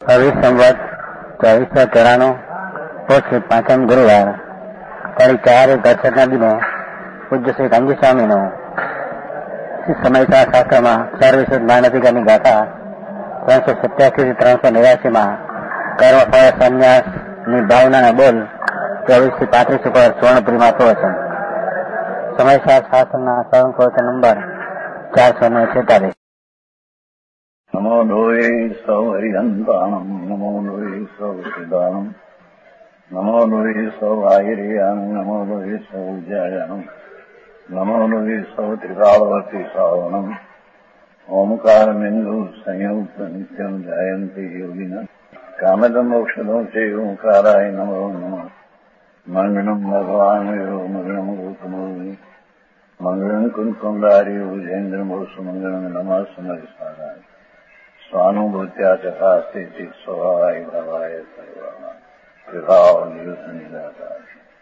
24 સંવત 2493 પોષી 5મ ગુરુવાર તારીખ 4/10 દિને પૂજ્ય શ્રી રામજી સ્વામીનો સમયસા શાસ્ત્રમાં સર્વિશ જ્ઞાન અધિકારની ગાથા 387 389 કર્મફળ સંન્યાસની ભાવનાના બોલ 24 થી 35 ઉપર સ્વર્ણપુરીમાં પ્રવચન. સમયસા શાસ્ત્રના સંકોચ નંબર 446. નમો લોહે સૌ હરિહંતાણમ નમો લોહે સૌ સિદ્ધાણમ નમો લોહે સૌ આયર્યાન નમો લોહે સૌ જયાનમ નમો લોહે સૌ ત્રિકાળવર્તી શ્રાવણમ ઓમકાર બિંદુ સંયુક્ત નિત્યમ જાયંતી યોગિના કામદમ મોક્ષદો છે ઓંકારાય નમો નમઃ. મંગળમ ભગવાન મંગળમ ગૌતમોની મંગળમ કુંકુંડારી ઉજેન્દ્રમોસુ મંગળમ નમઃ સમરિસારાય સ્વાનુભૂત્યા ચકાસ્તે ચિત સ્વભાવાય ભાવાય સર્વા વિભાવ નિયુત નિરાકાર.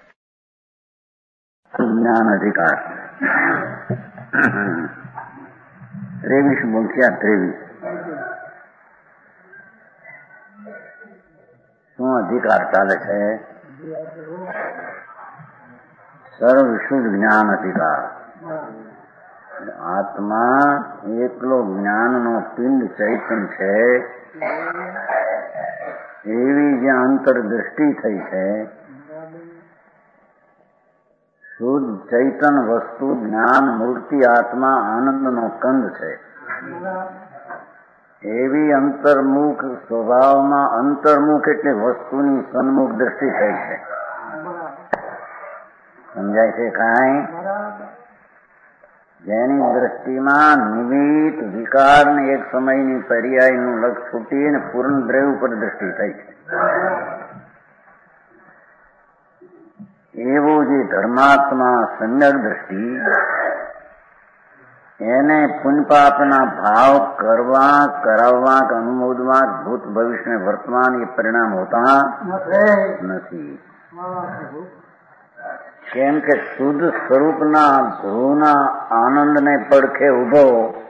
જ્ઞાન અધિકાર 23 બોલ્યા 23 શું અધિકાર ચાલે છે? સર્વ શુદ્ધ જ્ઞાન અધિકાર. આત્મા એકલો જ્ઞાનનો પિંડ ચૈતન છે એવી જે અંતરદ્રષ્ટિ થઈ છે. શુદ્ધ ચૈતન વસ્તુ જ્ઞાન મૂર્તિ આત્મા આનંદનો કંદ છે એવી અંતર્મુખ સ્વભાવમાં અંતર્મુખ એટલે વસ્તુની સન્મુખ દ્રષ્ટિ થઈ છે. સમજાય છે કાંઈ? જેની દ્રષ્ટિમાં નિમિત્ત વિકાર ને એક સમયની પર્યાયનું લક્ષ છૂટી અને પૂર્ણ દ્રવ્ય ઉપર દ્રષ્ટિ થઈ છે. એવો જે ધર્માત્મા સમ્યક દ્રષ્ટિ એને પુણ્યપાપના ભાવ કરવા કરાવવા કે અનુમોદવા ભૂત ભવિષ્ય વર્તમાન એ પરિણામ હોતા નથી. કેમ કે શુદ્ધ સ્વરૂપના ધ્રુવના આનંદને પડખે ઉભો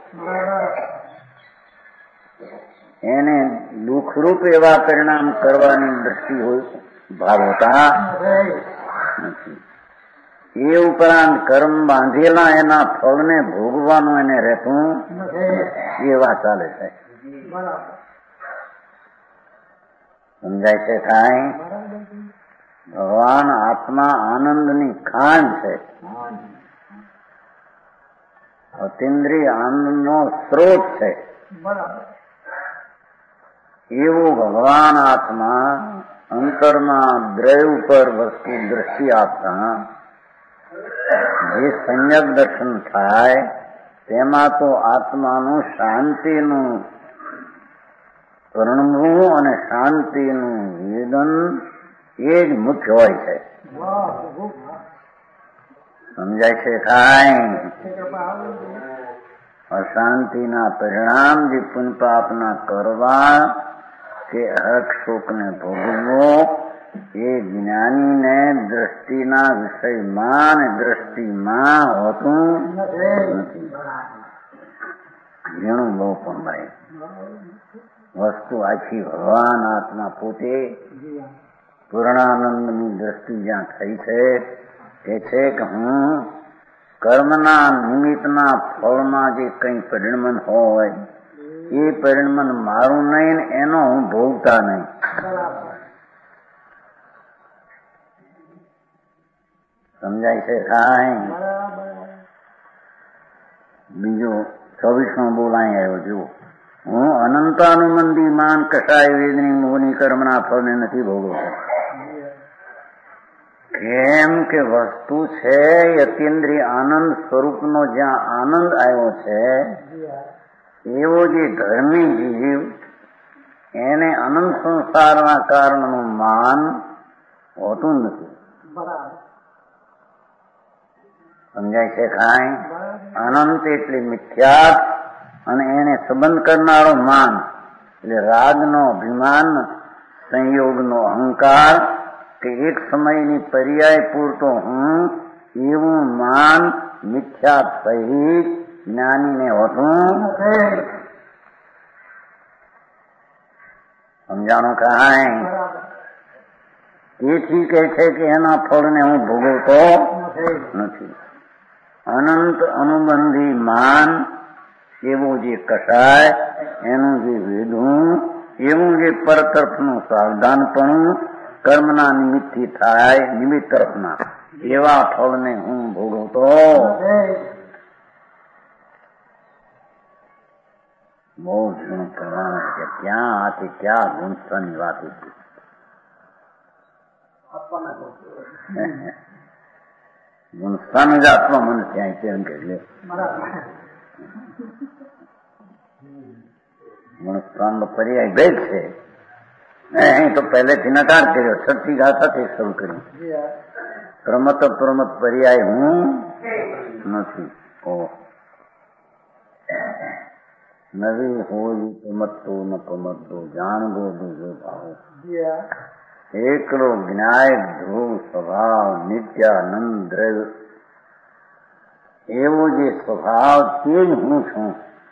એને દુઃખરૂપ એવા પરિણામ કરવાની દ્રષ્ટિ ભાવ હોતા નથી. એ ઉપરાંત કર્મ બાંધેલા એના ફળને ભોગવાનું એને રહેતું એવા ચાલે છે. સમજાય છે કાંઈ? ભગવાન આત્મા આનંદની ખાન છે. અતિન્દ્રિય આનંદનો સ્ત્રોત છે. એવું ભગવાન આત્મા અંતરમાં દ્રવ્ય ઉપર વસ્તુ દ્રષ્ટિ આપતા જે સંયક દર્શન થાય તેમાં તો આત્માનું શાંતિનું પરણવું અને શાંતિનું વેદન એ જ મુખ્ય હોય છે. સમજાય છે કાંઈ? અશાંતિના પરિણામ જે પુણ્યપાપના કરવા કે હક શોકને ભોગવવો એ જ્ઞાનીને દ્રષ્ટિના વિષયમાં અને દ્રષ્ટિમાં હોતું નથી. ઘણું બહુ પણ ભાઈ વસ્તુ આખી ભગવાન આત્મા પોતે પૂર્ણાનંદની દ્રષ્ટિ જ્યાં થઈ છે તે છે કે હું કર્મના નિમિત્તના ફળમાં જે કંઈ પરિણમન હોય એ પરિણમન મારું નહીં એનો હું ભોગતા નહીં. સમજાય છે કાંઈ? બીજો 24મો બોલાય આવ્યો જુઓ. હું અનંતાનુબંધી માન કસાય વેદની મોહની કર્મના ફળને નથી ભોગવતો. કેમ કે વસ્તુ છે અતિન્દ્રિય આનંદ સ્વરૂપનો જ્યાં આનંદ આવ્યો છે એવો જે ધર્મી જીવ એને અનંત સંસારના કારણનું માન હોતું નથી. સમજાય છે કાંઈ? અનંત એટલે મિથ્યાત અને એને સંબંધ કરનારો માન એટલે રાગનો અભિમાન સંયોગનો અહંકાર કે એક સમયની પર્યાય પૂરતો હું એવું માન મિથ્યા સહિત જ્ઞાનીને હોતું સમજાણું કાંઈ? તેથી કહે છે કે એના ફળને હું ભોગવતો નથી. અનંત અનુબંધી માન, એવો જે કસાય, એનું જે વેદું, એવું જે પર તરફનું સાવધાનપણું કર્મના નિમિત્તથી થાય, નિમિત્ત તરફના એવા ફળને હું ભોગવતો. બહુ ગુણ કરવાનું છે. ક્યાં આથી ક્યાં ગુણસ્થાની વાત હતી. ગુણસ્થાન જ આત્મા મને ત્યાં તેમ કે ગુણસ્થાન નો પર્યાય ભેદ છે. અહીં તો પહેલેથી નકાર કર્યો, છઠ્ઠી ગાથાથી શરૂ કર્યું. પ્રમત પ્રમત પર્યાય હું નથી. નવી હોય પ્રમતો ન પ્રમતો જાણવો બીજો ભાવ. એકલો જ્ઞાય ધ્રુવ સ્વભાવ નિત્યાનંદ દ્રવ્ય, એવો જે સ્વભાવ તે જ હું છું.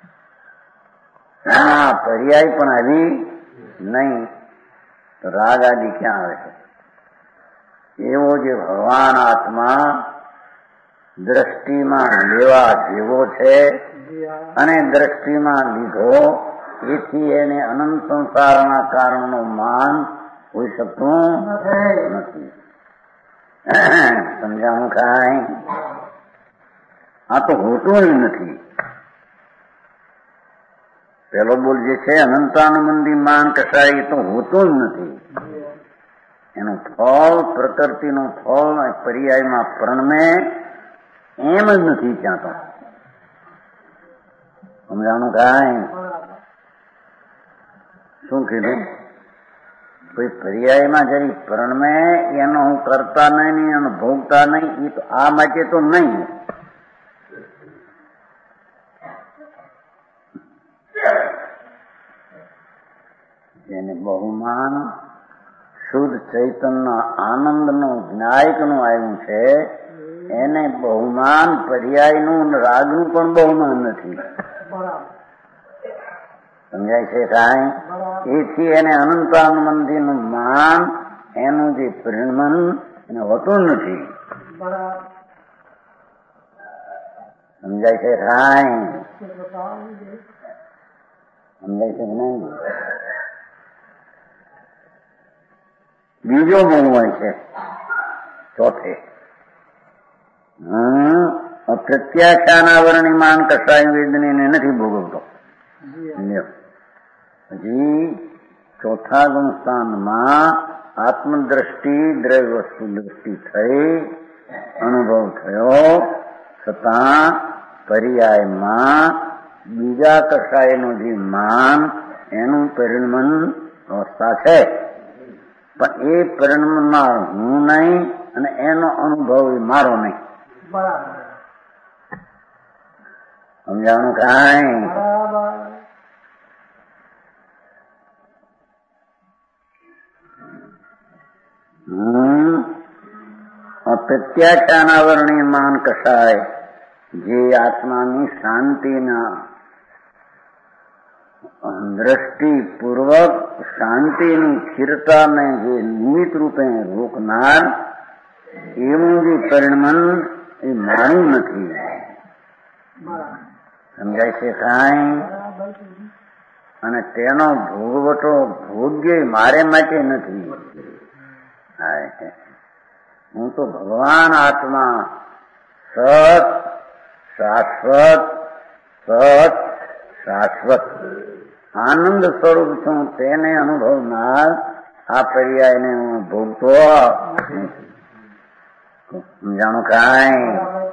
એના પર્યાય પણ આવી નહીં તો રાગ આદિ ક્યાં આવે છે? એવો જે ભગવાન આત્મા દ્રષ્ટિમાં લેવા જેવો છે અને દ્રષ્ટિમાં લીધો, એથી એને અનંત સંસારના કારણનો માન હોઈ શકતું નથી. સમજાણું કાંઈ? આ તો હોતું જ નથી. પેલો બોલ જે છે અનંતાનુબંધી માન કસાય, એ તો હોતું જ નથી. એનું ફળ, પ્રકૃતિનું ફળ પર્યાયમાં પ્રણમે એમ જ નથી ત્યાં તો. સમજાણું કાંઈ? શું કીધું? કોઈ પર્યાયમાં જરી પ્રણમે એનો હું કરતા નહીં, એનો ભોગતા નહીં, એ તો આ માટે તો નહીં. જેને બહુમાન શુદ્ધ ચૈતન્ય આનંદનું જ્ઞાયકનું આવ્યું છે, એને બહુમાન પર્યાયનું રાગનું પણ બહુમાન નથી. સમજાય છે કાંઈ? એથી એને અનંતાનુબંધીનું માન, એનું જે પરિણમન એને હોતું નથી. સમજાય છે કાંઈ? સમજાય છે નહીં? બીજો ગુણ હોય છે ચોથે, પ્રત્યાખ્યાનાવરણી માન કસાય વેદને નથી ભોગવતો. હજી ચોથા ગુણસ્થાનમાં આત્મદ્રષ્ટિ દ્રવ્ય વસ્તુ દ્રષ્ટિ થઈ, અનુભવ થયો, છતાં પર્યાયમાં બીજા કસાયનું જે માન, એનું પરિણમન અવસ્થા છે. પણ એ પરિણમનાર હું નહીં અને એનો અનુભવ એ મારો નહીં. સમજાણું કાંઈ? પ્રત્યાખ્યાનાવરણી માન કસાય, જે આત્માની શાંતિના દ્રષ્ટિપૂર્વક શાંતિની સ્થિરતાને જે નિમિત્ત રૂપે રોકનાર, એવું જે પરિણમન એ મારું નથી. સમજાય છે કાંઈ? અને તેનો ભોગવટો ભોગ્ય મારે માટે નથી. હું તો ભગવાન આત્મા સત શાશ્વત, સત શાશ્વત આનંદ સ્વરૂપ છું. તેને અનુભવનાર આ પર્યાયને હું ભોગતો નથી. સમજાણું કાંઈ?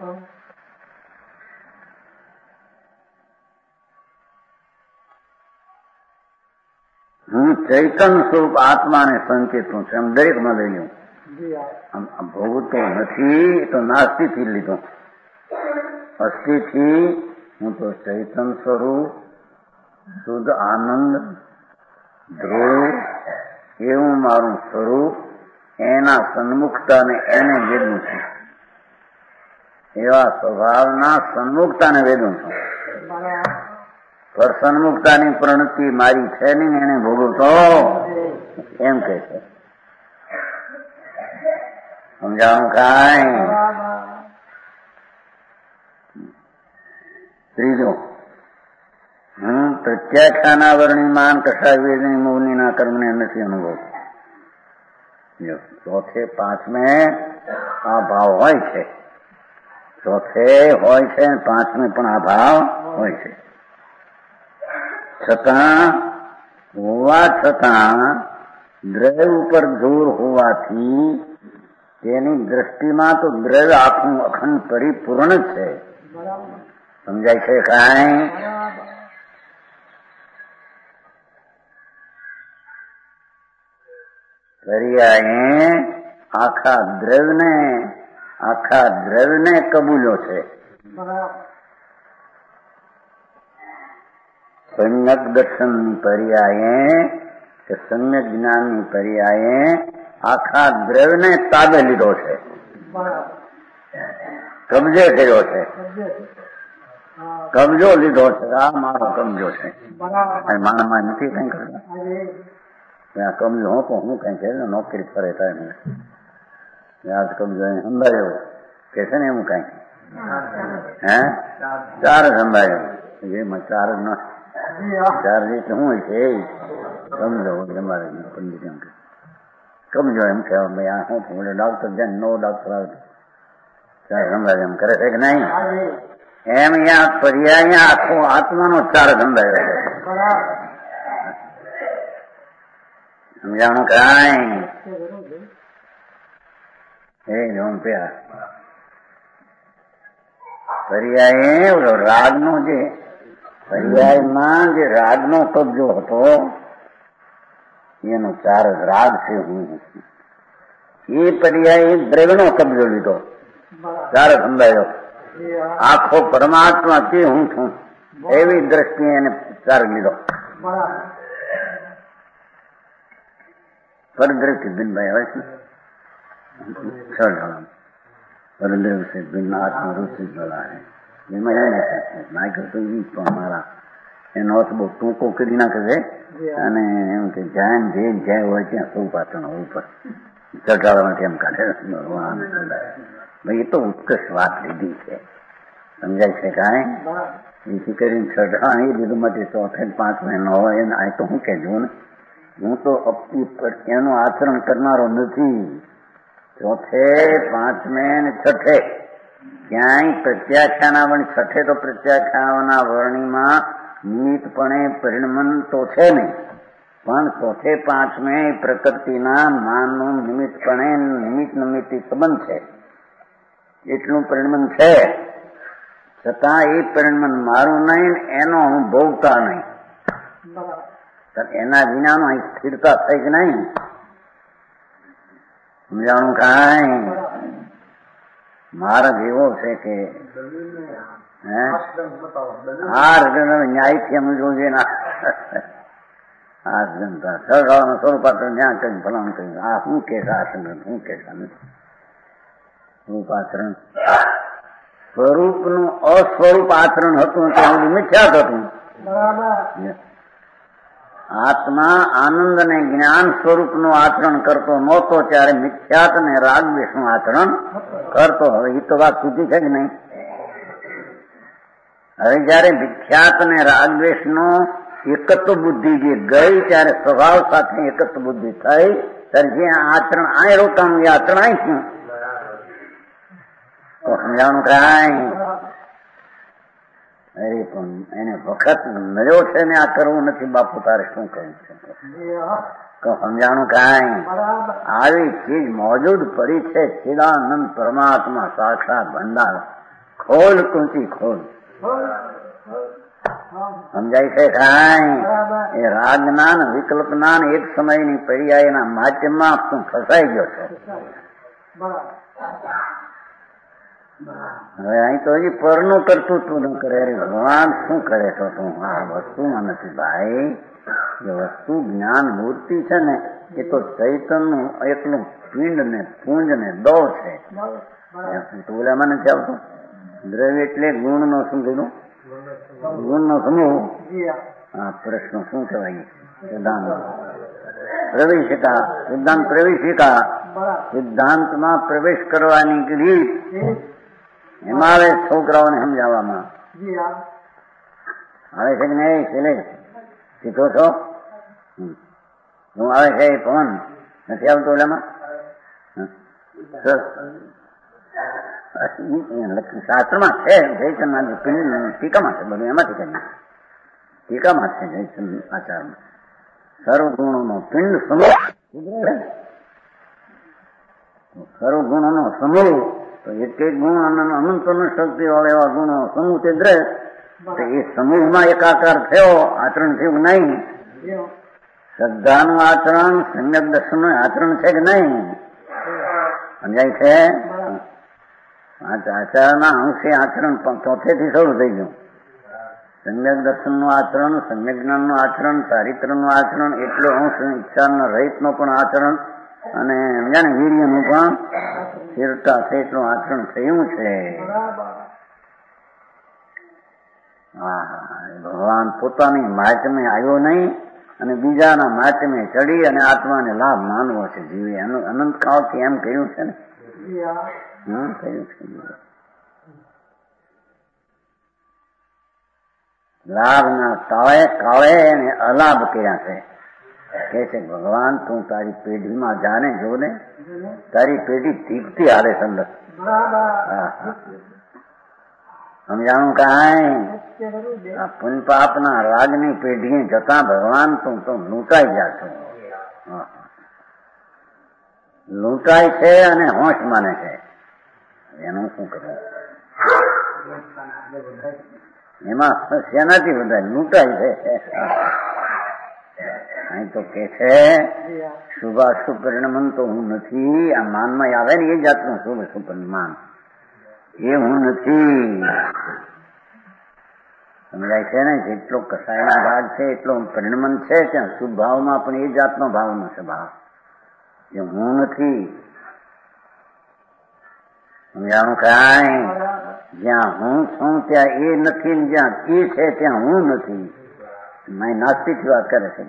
હું ચૈતન્ય સ્વરૂપ આત્માને સંકેતું છું. એમ દરેકમાં લઈ ભોગતો નથી તો નાસ્તિથી લીધું. અસ્થિથી હું તો ચૈતન્ય સ્વરૂપ શુદ્ધ આનંદ ધ્રુવ એવું મારું સ્વરૂપ, એના સન્મુખતાને એને વેદું છું. એવા સ્વભાવના સન્મુખતાને વેદું છું. પર સન્મુખતાની પ્રણતિ મારી છે નહીં, એને ભોગવતો એમ કે છે. સમજાણું કાંઈ? ત્રીજું, પ્રત્યાખ્યાના વર્ણિમાન કશા વેદની મૌનીના કર્મને નથી અનુભવ. ચોથે પાંચમે આ ભાવ હોય છે, ચોથે હોય છે, પાંચમે પણ આ ભાવ હોય છે. છતાં હોવા છતાં દ્રવ્ય ઉપર જોર હોવાથી તેની દ્રષ્ટિમાં તો દ્રવ્ય આખું અખંડ પરિપૂર્ણ જ છે. સમજાય છે કાંઈ? પર્યાયે આખા દ્રવ્યને કબૂલ્યો છે. સમ્યક દર્શનની પર્યાયે કે સમ્યક જ્ઞાનની પર્યાયે આખા દ્રવ્યને તાબે લીધો છે, કબજે કર્યો છે, કબજો લીધો છે. આ મારો કબજો છે, માણમાં નથી કઈ કરતા. ત્યાં કબજો હો તો હું કઈ કે નોકરી ફરે થાય મને યાદ કબજો સંભાળ્યો કે છે ને એવું કઈ હે ચાર સંભાળ્યો એમાં ચાર ન ચાર રીતે શું હોય છે કબજો અમારે પંડિત એમ કે કબજો એમ કે ભાઈ આ શું બોલે ડોક્ટર જાય નો ડોક્ટર આવે ચાર સંભાળ્યો એમ કરે છે કે નહીં? એમ અહીંયા પર્યાય આખો આત્માનો ચાર સંભાળ્યો છે. સમજાણું કાંઈ? એ જોન પ્યા પર્યાય રાગનો જે પર્યાયમાં જે રાગનો કબજો હતો એનો ચાર જ રાગ છે. હું એ પર્યાય દ્રવ્યનો કબજો લીધો, ચાર સંભાળ્યો. આખો પરમાત્મા તે હું છું એવી દ્રષ્ટિએ એને ચાર લીધો. પરદ્રવ્ય ભિન્નભાઈ આવે છે, પરદ્રવ્ય છે ભિન્ન આત્મરૂચિ બોલા છે. એમાં એમ નાખ્યો તો એ પણ મારા એનો અર્થ બહુ ટૂંકો કરી નાખે છે અને એમ કે જ્યાં જે જ્યાં હોય ત્યાં સૌ પાત્રનો ઉપર ચટાડવામાંથી એમ કાઢે. ભાઈ એ તો ઉત્કર્ષ વાત લીધી છે. સમજાય છે કાંઈ? એથી કરીને ચઢા એ લીધું માટે ચોથે પાંચ મહિનો હોય એને આ તો હું કહેજો ને હું તો એનું આચરણ કરનારો નથી. ચોથે પાંચમે ને છઠ્ઠે ક્યાંય પ્રત્યાખ્યાના વર્ણ, છઠ્ઠે તો પ્રત્યાખ્યાના વર્ણિમાં નિમિત્તપણે પરિણમન તો છે નહીં, પણ ચોથે પાંચમે પ્રકૃતિના માનનું નિમિત્તપણે નિમિત્તિ સંબંધ છે એટલું પરિણમન છે. છતાં એ પરિણમન મારું નહીં, એનો હું ભોગતા નહીં. એના વિનાનો અહીં સ્થિરતા થઈ કે નહીં? સમજાણું કાંઈ? માર્ગ એવો છે કે ન્યાયથી સમજવું જોઈએ ને આ જનતા સરકારનું સ્વરૂપાત્ર ન્યાય કરી ભલામણ કર્યું. આ શું કે આ સંગઠન શું કે સ્વરૂપાચરણ સ્વરૂપનું અસ્વરૂપ આચરણ હતું તો મિથ્યાત હતું. આત્મા આનંદ અને જ્ઞાન સ્વરૂપનું આચરણ કરતો નહોતો ત્યારે મિથ્યાત અને રાગદ્વેષનું આચરણ કરતો. હવે એ તો વાત સુધી છે જ નહીં. હવે જયારે મિથ્યાત અને રાગદ્વેષનો એકત્વ બુદ્ધિ જે ગઈ ત્યારે સ્વભાવ સાથે એકત્વ બુદ્ધિ થઈ ત્યારે જે આચરણ આ રોકાણું એ આચરણ અહીં છું તો સમજાણું કાંઈ? અરે પણ એને વખત મળ્યો છે ને આ કરવું નથી બાપુ તારે શું કરવું છે તો સમજાણું કાંઈ? આવી ચીજ મોજૂદ પડી છે ચિદાનંદ પરમાત્મા સાક્ષાત ભંડાર. ખોલ કુંચી ખોલ. સમજાય છે કાંઈ? એ રાગના ને વિકલ્પના ને એક સમયની પર્યાયના માધ્યમમાં તું ફસાઈ ગયો છે. હવે અહીં તો હજી પરનું કરતું તું ન કરે. અરે ભગવાન શું કરે તો તું આ વસ્તુમાં નથી ભાઈ. એ વસ્તુ જ્ઞાન મૂર્તિ છે ને એ તો ચૈતનનું એટલું પિંડ ને પુંજ ને દો છે. ઓલામાં નથી આવતું. દ્રવ્ય એટલે ગુણ નો શું કીધું? ગુણ નો સમૂહ. આ પ્રશ્ન શું કહેવાય? પ્રવેશિકા, સિદ્ધાંત પ્રવેશિકા, સિદ્ધાંતમાં પ્રવેશ કરવાની રીત એમાં આવે છોકરાઓને સમજાવવામાં આવે છે કે નહીં? શૈલેષ શીખો છો? હું આવે છે એ પવન નથી આવતો ઓલામાં? શાસ્ત્રમાં છે જયચંદ ટીકામાં છે, બધું એમાંથી કરીએ. ટીકામાં છે જયચંદ આચારમાં સર્વગુણોનો પિંડ સમૂહ, સર્વગુણોનો સમૂહ, તો એક એક ગુણ અનંત શક્તિ વાળા એવા ગુણો સમૂહ તે દ્રહ, તો એ સમૂહમાં એકાકાર થયો, આચરણ થયું નહીં. શ્રદ્ધાનું આચરણ, સમ્યક દર્શનનું આચરણ છે કે નહીં? સમજાય છે? આચારના અંશે આચરણ ચોથેથી શરૂ થઈ ગયું. સમ્યક દર્શનનું આચરણ, સમ્યક જ્ઞાનનું આચરણ, ચારિત્રનું આચરણ, એટલો અંશ ઈચ્છાના રહિતનું પણ આચરણ, અને સમજ્યા ને વીર્યનું પણ સ્થિરતા છે એટલું આચરણ થયું છે. ભગવાન પોતાની માચમે આવ્યો નહીં અને બીજાના માચમે ચડી અને આત્માને લાભ માનવો છે જીવે. અનંત કાળથી એમ કહ્યું છે ને. કહ્યું છે લાભના કાળે અને અલાભ કર્યા છે. કે છે ભગવાન તું તારી પેઢીમાં જાને જો ને, તારી પેઢી ઠીકથી હારે સંદર. સમજાણું કાંઈ? પુન પાપના રાજની પેઢીએ જતા ભગવાન તું તો લૂંટાઈ જાશો. લૂંટાય છે અને હોશ માને છે. એનું શું કરવું? એમાં શેનાથી બધા લૂંટાય છે? અહીં તો કે છે શુભાશુભ પરિણમન તો હું નથી. આ માનમાં આવે ને એ જાતનું શુભ શુભ પરિણામ એ હું નથી. સમજાય છે ને? જેટલો કસાયનો ભાગ છે એટલો પરિણમન છે, ત્યાં શુભ ભાવમાં પણ એ જાતનો ભાવનો છે ભાવ, એ હું નથી. સમજાણું કાંઈ? જ્યાં હું છું ત્યાં એ નથી, જ્યાં એ છે ત્યાં હું નથી. નાસ્તિક વાત કરે છે.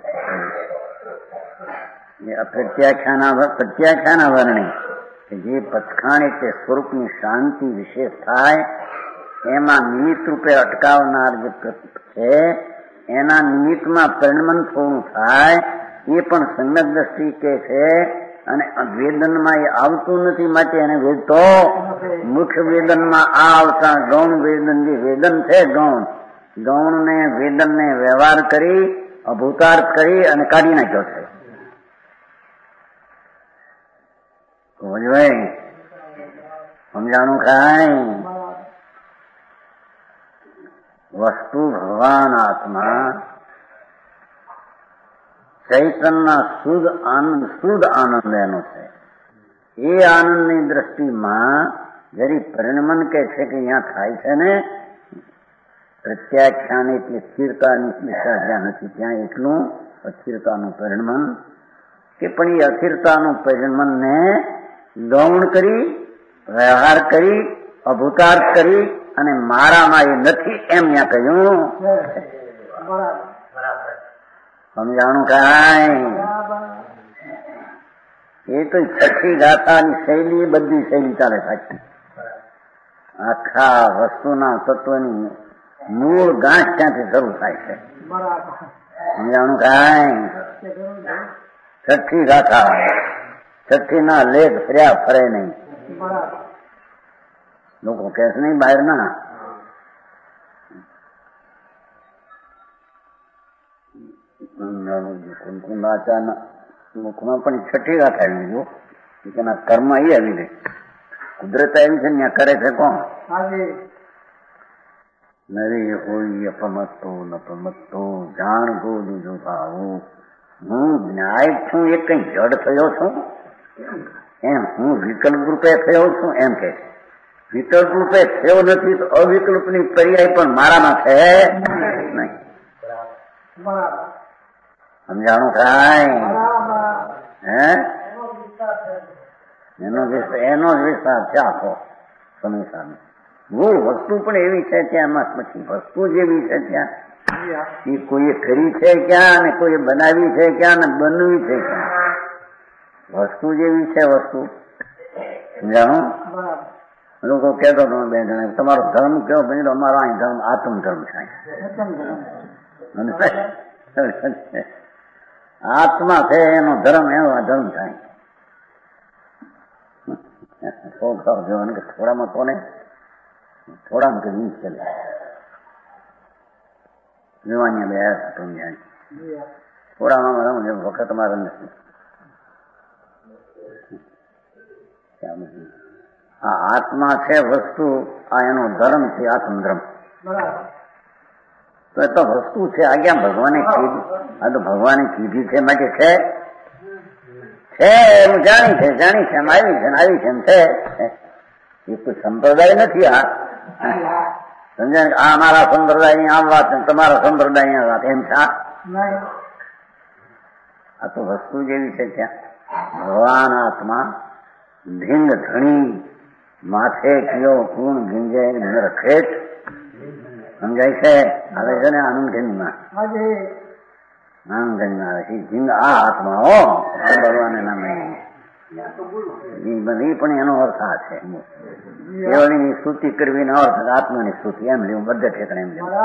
પ્રત્યાખ્યાના વર્ણે કે જે પચખાણ એટલે સ્વરૂપની શાંતિ વિશેષ થાય એમાં નિમિત્ત રૂપે અટકાવનાર જે છે એના નિમિત્તમાં પરિણમન થોડું થાય એ પણ સમ્યક દ્રષ્ટિ કે છે. અને વેદનમાં એ આવતું નથી, માટે એને વેદતો મુખ્ય વેદનમાં આ આવતા ગૌણ વેદન, જે વેદન છે ગૌણ ને વેદન ને વ્યવહાર કરી અભૂતાર્થ કરી અને કાઢી નાખ્યો છે. સમજાણું કાંઈ? વસ્તુ ભગવાન આત્મા ચૈતનના શુદ્ધ આનંદ એનો છે. એ આનંદની દ્રષ્ટિમાં જરી પરિણમન કે છે કે અહીંયા થાય છે ને, પ્રત્યાખ્યાન એટલે સ્થિરતાની દિશા જ્યાં નથી ત્યાં એટલું અસ્થિરતાનું પરિણમન, કે પણ એ અસ્થિરતાનું પરિણમનને ગૌણ કરી વ્યવહાર કરી અભૂતાર્થ કરી અને મારામાં એ નથી એમ ત્યાં કહ્યું. સમજાણું કાંઈ? એ તો છઠ્ઠી ગાથાની શૈલી, બધી શૈલી ચાલે સાચી. આખા વસ્તુના તત્વની મૂળ ગાંઠ ત્યાંથી શરૂ થાય છે. સમજાણું કાંઈ? છઠ્ઠી ગાથા, છઠ્ઠી ના લેખ ફર્યા ફરે નહીં. લોકો કહે છે નહીં બહાર ના કુંકુંદાચારના મુખમાં પણ છઠ્ઠી ગાથા આવી ગયો. એના કર્મ એ આવી ગઈ, કુદરત આવી છે ત્યાં કરે છે કોણ? નરી હોય અપમતો નપમતો જાણ ગોદ જો ભાવું. હું ન્યાય છું એ કઈ જડ થયો છું એમ, હું વિકલ્પ રૂપે થયો છું એમ કે છે. વિકલ્પ રૂપે થયો નથી તો અવિકલ્પની પર્યાય પણ મારામાં છે નહીં. સમજાણું કાંઈ? હે એનો જ વિસ્તાર છે આખો સંસારનો. મૂળ વસ્તુ પણ એવી છે ત્યાં, પછી વસ્તુ જેવી છે ત્યાં એ કોઈએ કરી છે ક્યાં ને કોઈએ બનાવી છે ક્યાં ને બનવી છે ક્યાં? વસ્તુ જેવી છે વસ્તુ. સમજાણો? લોકો કહેતો હતો બે જણા તમારો ધર્મ કેવો બન્યો? અમારો અહીં ધર્મ આત્મ ધર્મ છે. આત્મા છે એનો ધર્મ એનો ધર્મ થાય. જોવાનું કે થોડામાં કોને થોડામાં કે 20 છે જોવાની બે સમજાય થોડામાં વખત તમારે નથી. આ આત્મા છે વસ્તુ, આ એનો ધર્મ છે આત્મધર્મ. તો એ તો વસ્તુ છે. આ ક્યાં ભગવાને કીધી? આ તો ભગવાને કીધી છે માટે છે. એમ જાણી છે એમ આવી છે એમ છે. એ કોઈ સંપ્રદાય નથી. આ સમજાય? આ મારા સંપ્રદાય આ વાત તમારા સંપ્રદાય આ વાત એમ છે. આ તો વસ્તુ જેવી છે. ત્યાં ભગવાન આત્મા ભીંગ ધણી માથે કયો ગુણ ગીંજે રખેટ. સમજાય છે? આવે છે ને આનંદગંજમાં આવે છે ભીંગ આ આત્મા હો ભગવાન નામે. બધી પણ એનો અર્થ આ છે. કેવળની સ્તુતિ કરવી નો અર્થ આત્માની સ્તુતિ એમ લેવું બધે ઠેકણે એમ લેવું.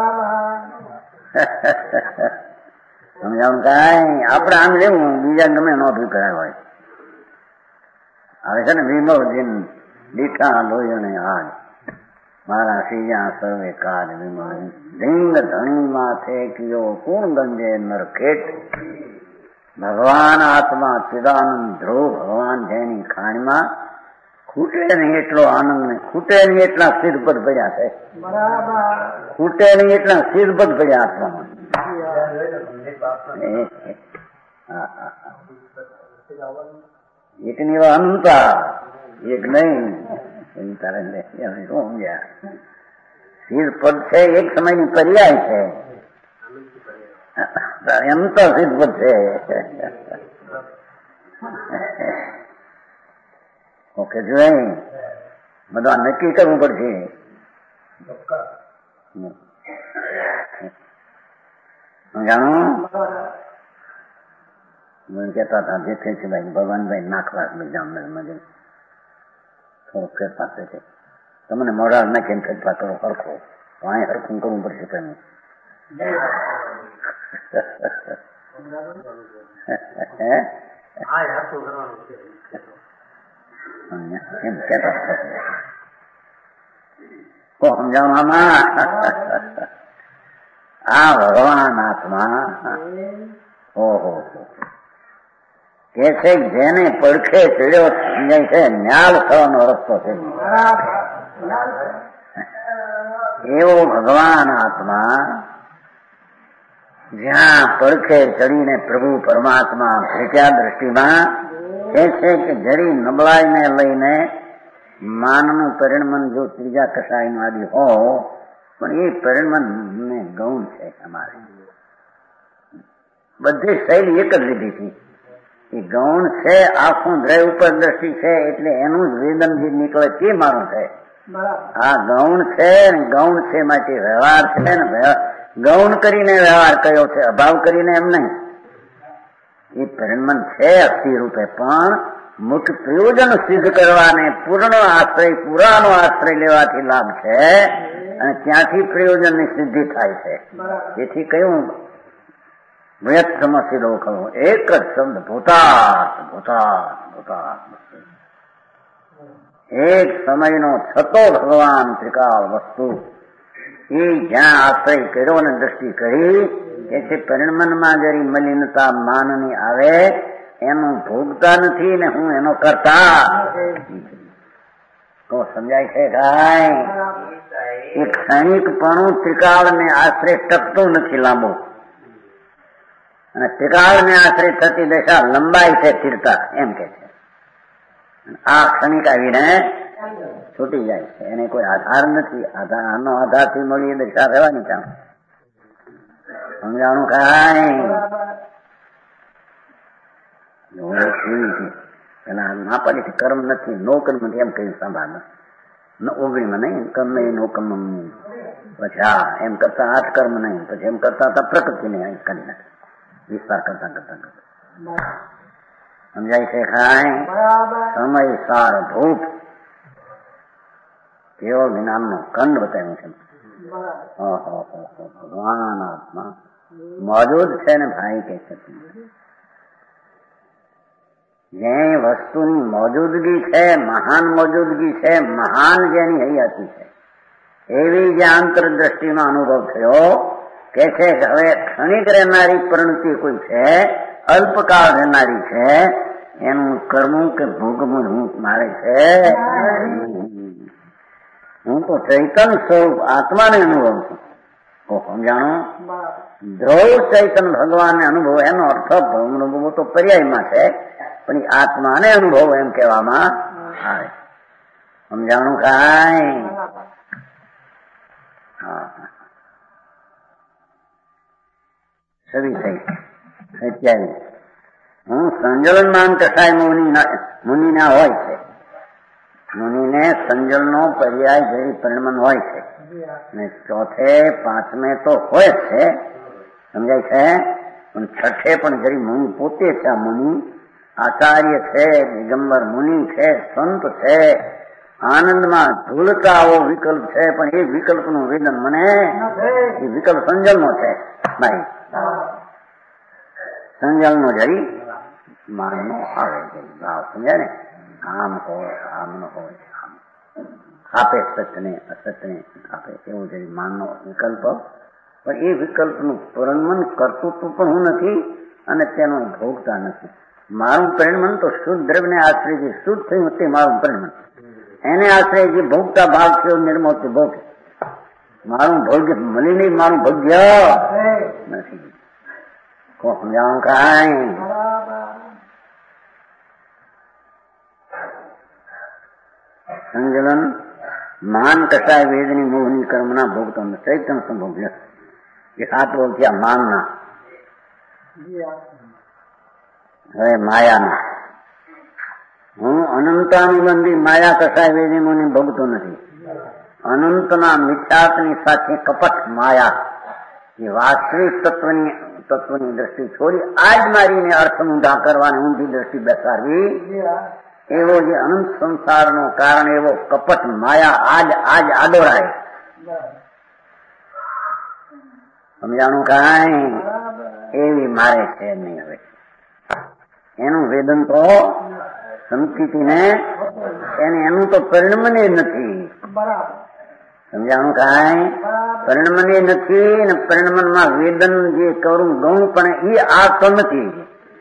સમજાવું કઈ આપણે આમ લેવું બીજા ગમે નો અભિપ્રાય હોય. આવે છે ને વિમોજીન દીઠા લોહીને આગ મારા સીજા સર્વે કાજ વિમોજી ધીંગ ધણી માથે કયો કુણ ગંજે નરખેટ. ભગવાન આત્મા ચિદાનંદ ધ્રુવ ભગવાન જેની ખાણીમાં ખૂટે નહીં એટલો આનંદ ને ખૂટે નહીં એટલા સિરપદ પડ્યા છે. ખૂટે નહીં એટલા સિરપદ પડ્યા આત્મામાં. એકની અનંતા એક નહીં તારે સમજ્યા. સિરપદ છે એક સમયની પર્યાય છે. એમ તો સિદ્ધપદ છે. ઓકે જોઈ બધા નક્કી કરવું પડશે. જાણો કહેતા હતા જે છે ભાઈ ભગવાનભાઈ નાખવા જામનગરમાં જઈ થોડુંક ફેરફાર છે. તમને મોડા નાખીને ફેરફાર કરો હરખો તો અહીં હરખું કરવું પડશે તમે. એમ કેતા સમજાવવામાં આ ભગવાન આત્મા ઓહો કે છે જેને પડખે ચડ્યો સમજાય છે ન્યાલ થવાનો રસ્તો છે. એવો ભગવાન આત્મા જ્યાં પડખે ચડીને પ્રભુ પરમાત્મા ભેટ્યા દ્રષ્ટિમાં એ છે કે જરી નબળાઈને લઈને માનનું પરિણમન જો ત્રીજા કસાયનું આદિ હો પણ એ પરિણમન ને ગૌણ છે. અમારે બધી શૈલી એક જ લીધી હતી. એ ગૌણ છે. આખું દ્રય ઉપર દ્રષ્ટિ છે એટલે એનું જ વેદન જે નીકળે તે મારું છે. આ ગૌણ છે ને ગૌણ છે માટે વ્યવહાર છે ને ગૌણ કરીને વ્યવહાર કયો છે અભાવ કરીને એમ નહીં. એ પરિણમન છે અસ્થિ રૂપે પણ મુખ્ય પ્રયોજન સિદ્ધ કરવાને પૂર્ણ આશ્રય પુરાનો આશ્રય લેવાથી લાભ છે અને ત્યાંથી પ્રયોજનની સિદ્ધિ થાય છે. તેથી કયું વ્યર્થમાં સીધો કહું એક જ શબ્દ ભૂતાર્થ ભૂતાર્થ ભૂતાર્થ. એક સમયનો છતો ભગવાન ત્રિકાળ વસ્તુ એ જ્યાં આશ્રય કર્યો અને દ્રષ્ટિ કરી તેથી પરિણમનમાં જરી મલિનતા માનની આવે એનું ભોગતા નથી ને હું એનો કરતા તો સમજાય છે કાંઈ. એ ક્ષણિકપણું ત્રિકાળને આશ્રય ટકતું નથી લાંબુ અને ત્રિકાળને આશ્રય થતી દશા લંબાઈ છે સ્થિરતા એમ કે છે. આ ક્ષણિક આવીને છૂટી જાય છે. એને કોઈ આધાર નથી. આનો આધારથી મળી દશા રહેવાની કામ સમજાણું કાંઈ. પેલા ના પાડી કર્મ નથી નો કર્મ નથી એમ કહ્યું સંભાળ ઓગણીમાં નહીં કર્મ નોકમ પછી હા એમ કરતા 8 કર્મ નહીં પછી એમ કરતા હતા પ્રકૃતિને કરી નાખે વિસ્તાર કરતા કરતા કરતા સમજાય છે ખાય સમય સાર ભૂપ કેવો જ્ઞાનનો ખંડ બતાવ્યો છે ભગવાન આત્મા મોજૂદ છે ને ભાઈ કે છે જે વસ્તુની મોજૂદગી છે મહાન મોજૂદગી છે મહાન જેની હૈયાતી છે એવી જે આંતરદ્રષ્ટિનો અનુભવ થયો કે છે કે હવે ક્ષણિક રહેનારી પ્રવૃત્તિ કોઈ છે અલ્પકાળ રહેનારી છે એનું કરવું કે ભોગવું હું મારે છે હું તો ચૈતન સ્વરૂપ આત્માને અનુભવ છું સમજાણો ધ્રુવ ચૈતન ભગવાનને અનુભવ એનો અર્થ અનુભવ તો પર્યાયમાં છે પણ આત્માને અનુભવ એમ કહેવામાં આવે સમજાણું કાંઈ સવી થઈ 27 હું સંજલનમાન કસાય મુનિના હોય છે મુનિને સંજલનો પર્યાય જેવી પરિણમન હોય છે ને ચોથે પાંચમે તો હોય જ છે સમજાય છે પણ છઠ્ઠે પણ જરી મુનિ પોતે છે આ મુનિ આચાર્ય છે દિગંબર મુનિ છે સંત છે આનંદમાં ઝૂલતા આવો વિકલ્પ છે પણ એ વિકલ્પનું વેદન મને એ વિકલ્પ સંજલનો છે ભાઈ સંજલનો જરી માનનો આવે ભાવ સમજાય ને આમ હોય આમ ન હોય આમ આપે સત્યને અસત્યને આપે એવું જરી માનનો વિકલ્પ પણ એ વિકલ્પનું પરિણમન કરતું પણ હું નથી અને તેનો ભોગતા નથી મારું પરિણમન તો શુદ્ધ દ્રવ્યને આશ્રય જે શુદ્ધ થયું તે મારું પરિણમન એને આશ્રય જે ભોગતા ભાગ છે નિર્મોહ તે ભોગે મારું ભોગ્ય મળી નહીં મારું ભોગ્ય નથી કોણ સમજાવું કાંઈ સંજલન માન કસાય વેદની મોહની કર્મના ભોગતો ચૈતન સંભોગ એ સાત બોલ થયા માનના હવે માયાના હું અનંતાનુબંધી માયા કસાય વેદની મોહની ભોગતો નથી અનંતના મિથ્યાત્વની સાથે કપટ માયા એ વાસ્તવિક તત્વની દ્રષ્ટિ છોડી આજ મારીને અર્થ ઊંધા કરવાની ઊંધી દ્રષ્ટિ બેસાડવી એવો જે અનંત સંસારનો કારણ એવો કપટ માયા આજ આડોળાય સમજાણું કાંઈ એવી મારે છે નહીં હવે એનું વેદન તો સંકિતિને એનું તો પરિણમને નથી સમજાણું કાંઈ પરિણમને નથી ને પરિણમનમાં વેદન જે કરું ગૌણ પણ એ આ તો નથી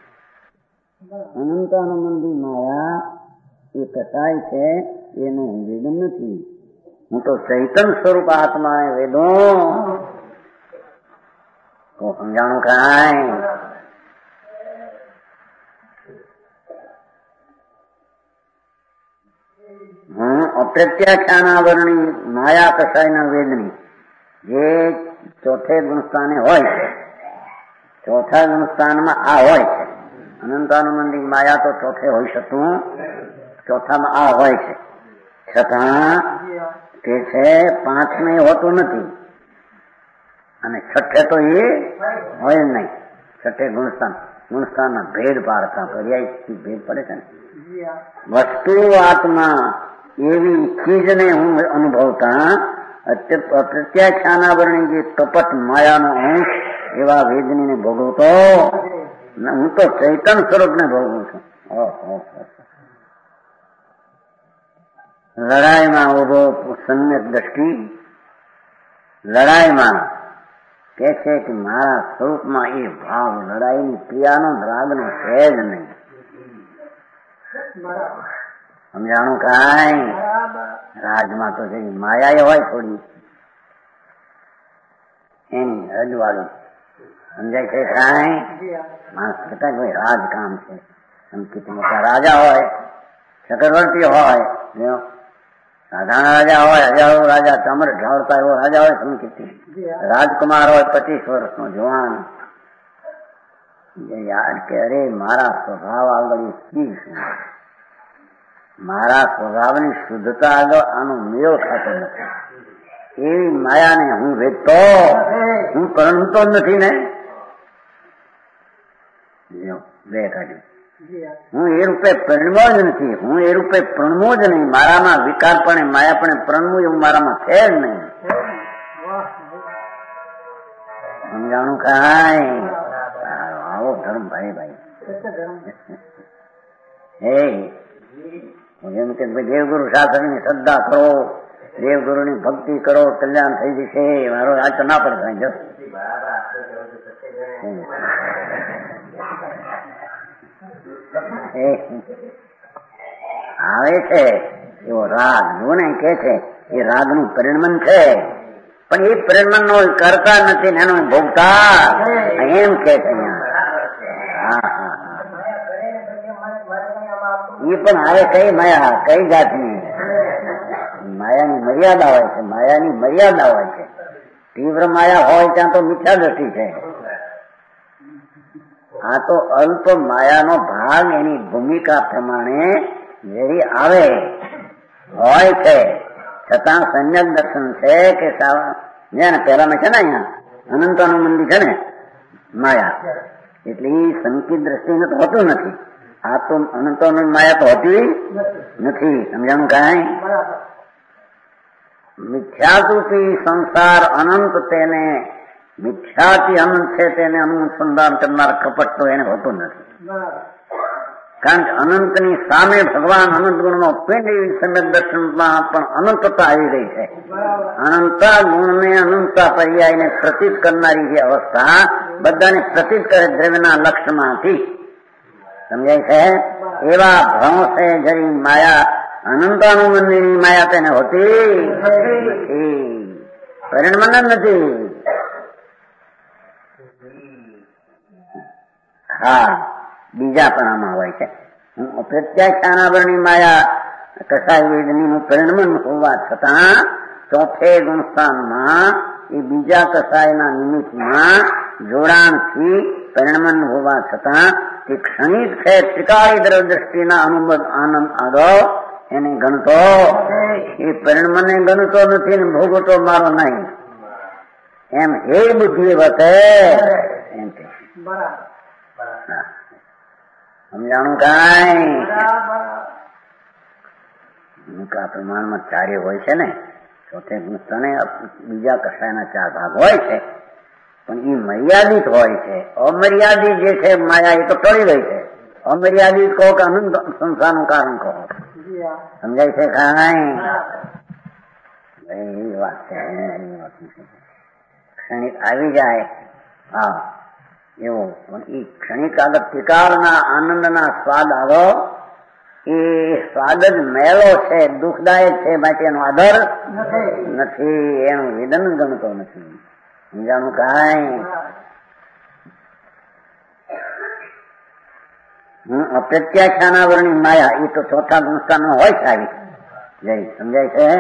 અનંતાનંદી માયા એ કસાય છે એનું વેદન નથી હું તો ચૈતન સ્વરૂપ આત્મા વેદો તો સમજાણું કાંઈ હું અપ્રત્યાખ્યાનાવરણી માયા કસાયના વેદની જે ચોથે ગુણસ્થાને હોય છે ચોથા ગુણસ્થાનમાં આ હોય છે અનંતાનુબંધી માયા તો ચોથે હોઈ શકતું ચોથામાં આ હોય છે છતાં તે છે પાંચમે હોતું નથી અને છઠ્ઠે તો એ હોય જ નહીં છઠ્ઠે ગુણસ્થાનના ભેદ પાડતા પર્યાયથી ભેદ પડે છે ને વસ્તુ આત્મા એવી ચીજને હું અનુભવતા અપ્રત્યાખ્યાનાવરણી જે કપટ માયાનો અંશ એવા વેદનીને ભોગવતો હું તો ચૈતન સ્વરૂપને ભોગવું છું લડાઈમાં ઉભો સમ્યક દ્રષ્ટિ લડાઈમાં કે છે કે મારા સ્વરૂપમાં એ ભાવ લડાઈની ક્રિયાનો રાગનો છે જ નહીં સમજાણું કાંઈ રાજમાં તો જેવી માયા હોય થોડી એની હદવાળું સમજાય છે કાંઈ માણસ કહેતા ભાઈ રાજકામ છે સંકિત મોટા રાજા હોય ચક્રવર્તી હોય સાધારણ રાજા હોય હજારો રાજા ચમર ઢાળતા એવો રાજા હોય સંકિતી રાજકુમાર હોય 25 વર્ષનો જવાન યાદ કે અરે મારા સ્વભાવ આગળ કી છે મારા સ્વભાવની શુદ્ધતા આગળ આનો મેળ થતો નથી. એવી માયાને હું વેચતો, હું પરણતો નથી ને. બે કાઢ્યું. હું એ રૂપે પરણવો જ નથી, હું એ રૂપે પ્રણવો જ નહીં. મારામાં વિકારપણે માયાપણે પ્રણવું એવું મારામાં છે જ નહીં. સમજાણું કાંઈ? આવો ધર્મ ભાઈ. એમ કે દેવગુરુ શાસ્ત્રની શ્રદ્ધા કરો, દેવગુરુની ભક્તિ કરો, કલ્યાણ થઈ જશે. મારો આ તો ના પડે જો આવે છે એવો રાગ જોને કે છે એ રાગનું પરિણમન છે, પણ એ પરિણમન નો કરતા નથી ને એનો ભોગતા એમ કે છે અહીંયા. એ પણ આવે કઈ માયા, કઈ જાતની માયાની મર્યાદા હોય છે. માયાની મર્યાદા હોય છે. તીવ્ર માયા હોય ત્યાં તો મિથ્યા દ્રષ્ટિ છે. આ તો અલ્પ માયાનો ભાગ એની ભૂમિકા પ્રમાણે જેવી આવે હોય છે, છતાં સમ્યક દર્શન છે કે પહેલામાં છે ને અહીંયા અનંતાનું મંદિર છે ને માયા, એટલે એ સંકિત દ્રષ્ટિને તો હોતું નથી. આ તો અનંતાનું માયા તો હોતી નથી. સમજાણું કાંઈ? મિથ્યારૂપી સંસાર અનંત, તેને મિથ્યાથી અનંત છે તેને અનુસંધાન કરનાર કપટ તો એને હોતું નથી. કારણ કે અનંતની સામે ભગવાન અનંત ગુણનો પિંડ એવી સમ્યક દર્શનમાં પણ અનંતતા આવી ગઈ છે. અનંતા ગુણને અનંતતા પર્યાયને પ્રતીત કરનારી જે અવસ્થા બધાને પ્રતીત કરે દ્રવ્યના લક્ષ્યમાંથી. સમજાય છે? એવા ભ્રમ છે જરી માયા અનંતાનું મંદિરની માયા તેને હોતી પરિણમન જ નથી. હા, બીજા પણ આમાં હોય છે. પ્રત્યાખ્યાનાવરણી માયા કસાય વેદની પરિણમન હોવા છતાં ચોથે ગુણસ્થાનમાં એ બીજા કસાયના નિમિત્તમાં જોડાણથી પરિણમન હોવા છતાં તે ક્ષણિક છે. ત્રિકાળી દ્રષ્ટિના અનુબંધ આનંદ આગળ એને ગણતો એ પરિણમને ગણતો નથી ને ભોગવતો મારો નહીં એમ હે બુદ્ધિ વતે એમ કે સમજાણું કાંઈ? આ પ્રમાણમાં ચારે હોય છે ને. ચોથે ગુણસ્થાને બીજા કસાયના 4 ભાગ હોય છે, પણ એ મર્યાદિત હોય છે. અમર્યાદિત જે છે માયા એ તો ટળી રહી છે. અમર્યાદિત કહો કે અનંત સંસારનું કારણ કહો. સમજાય છે કાંઈ? એ વાત છે. ક્ષણિક આવી જાય હા એવું, પણ એ ક્ષણિક આગળ ત્રિકાળના આનંદના સ્વાદ આવો એ સ્વાદ જ મેલો છે, દુઃખદાયક છે, માટે એનો આદર નથી. એનું વેદન ગમતો નથી. સમજાણું કાંઈ? અપ્રત્યાખ્યાનાવરણી માયા એ તો ચોથા ગુણસ્થાનમાં હોય છે આવી જઈ. સમજાય છે?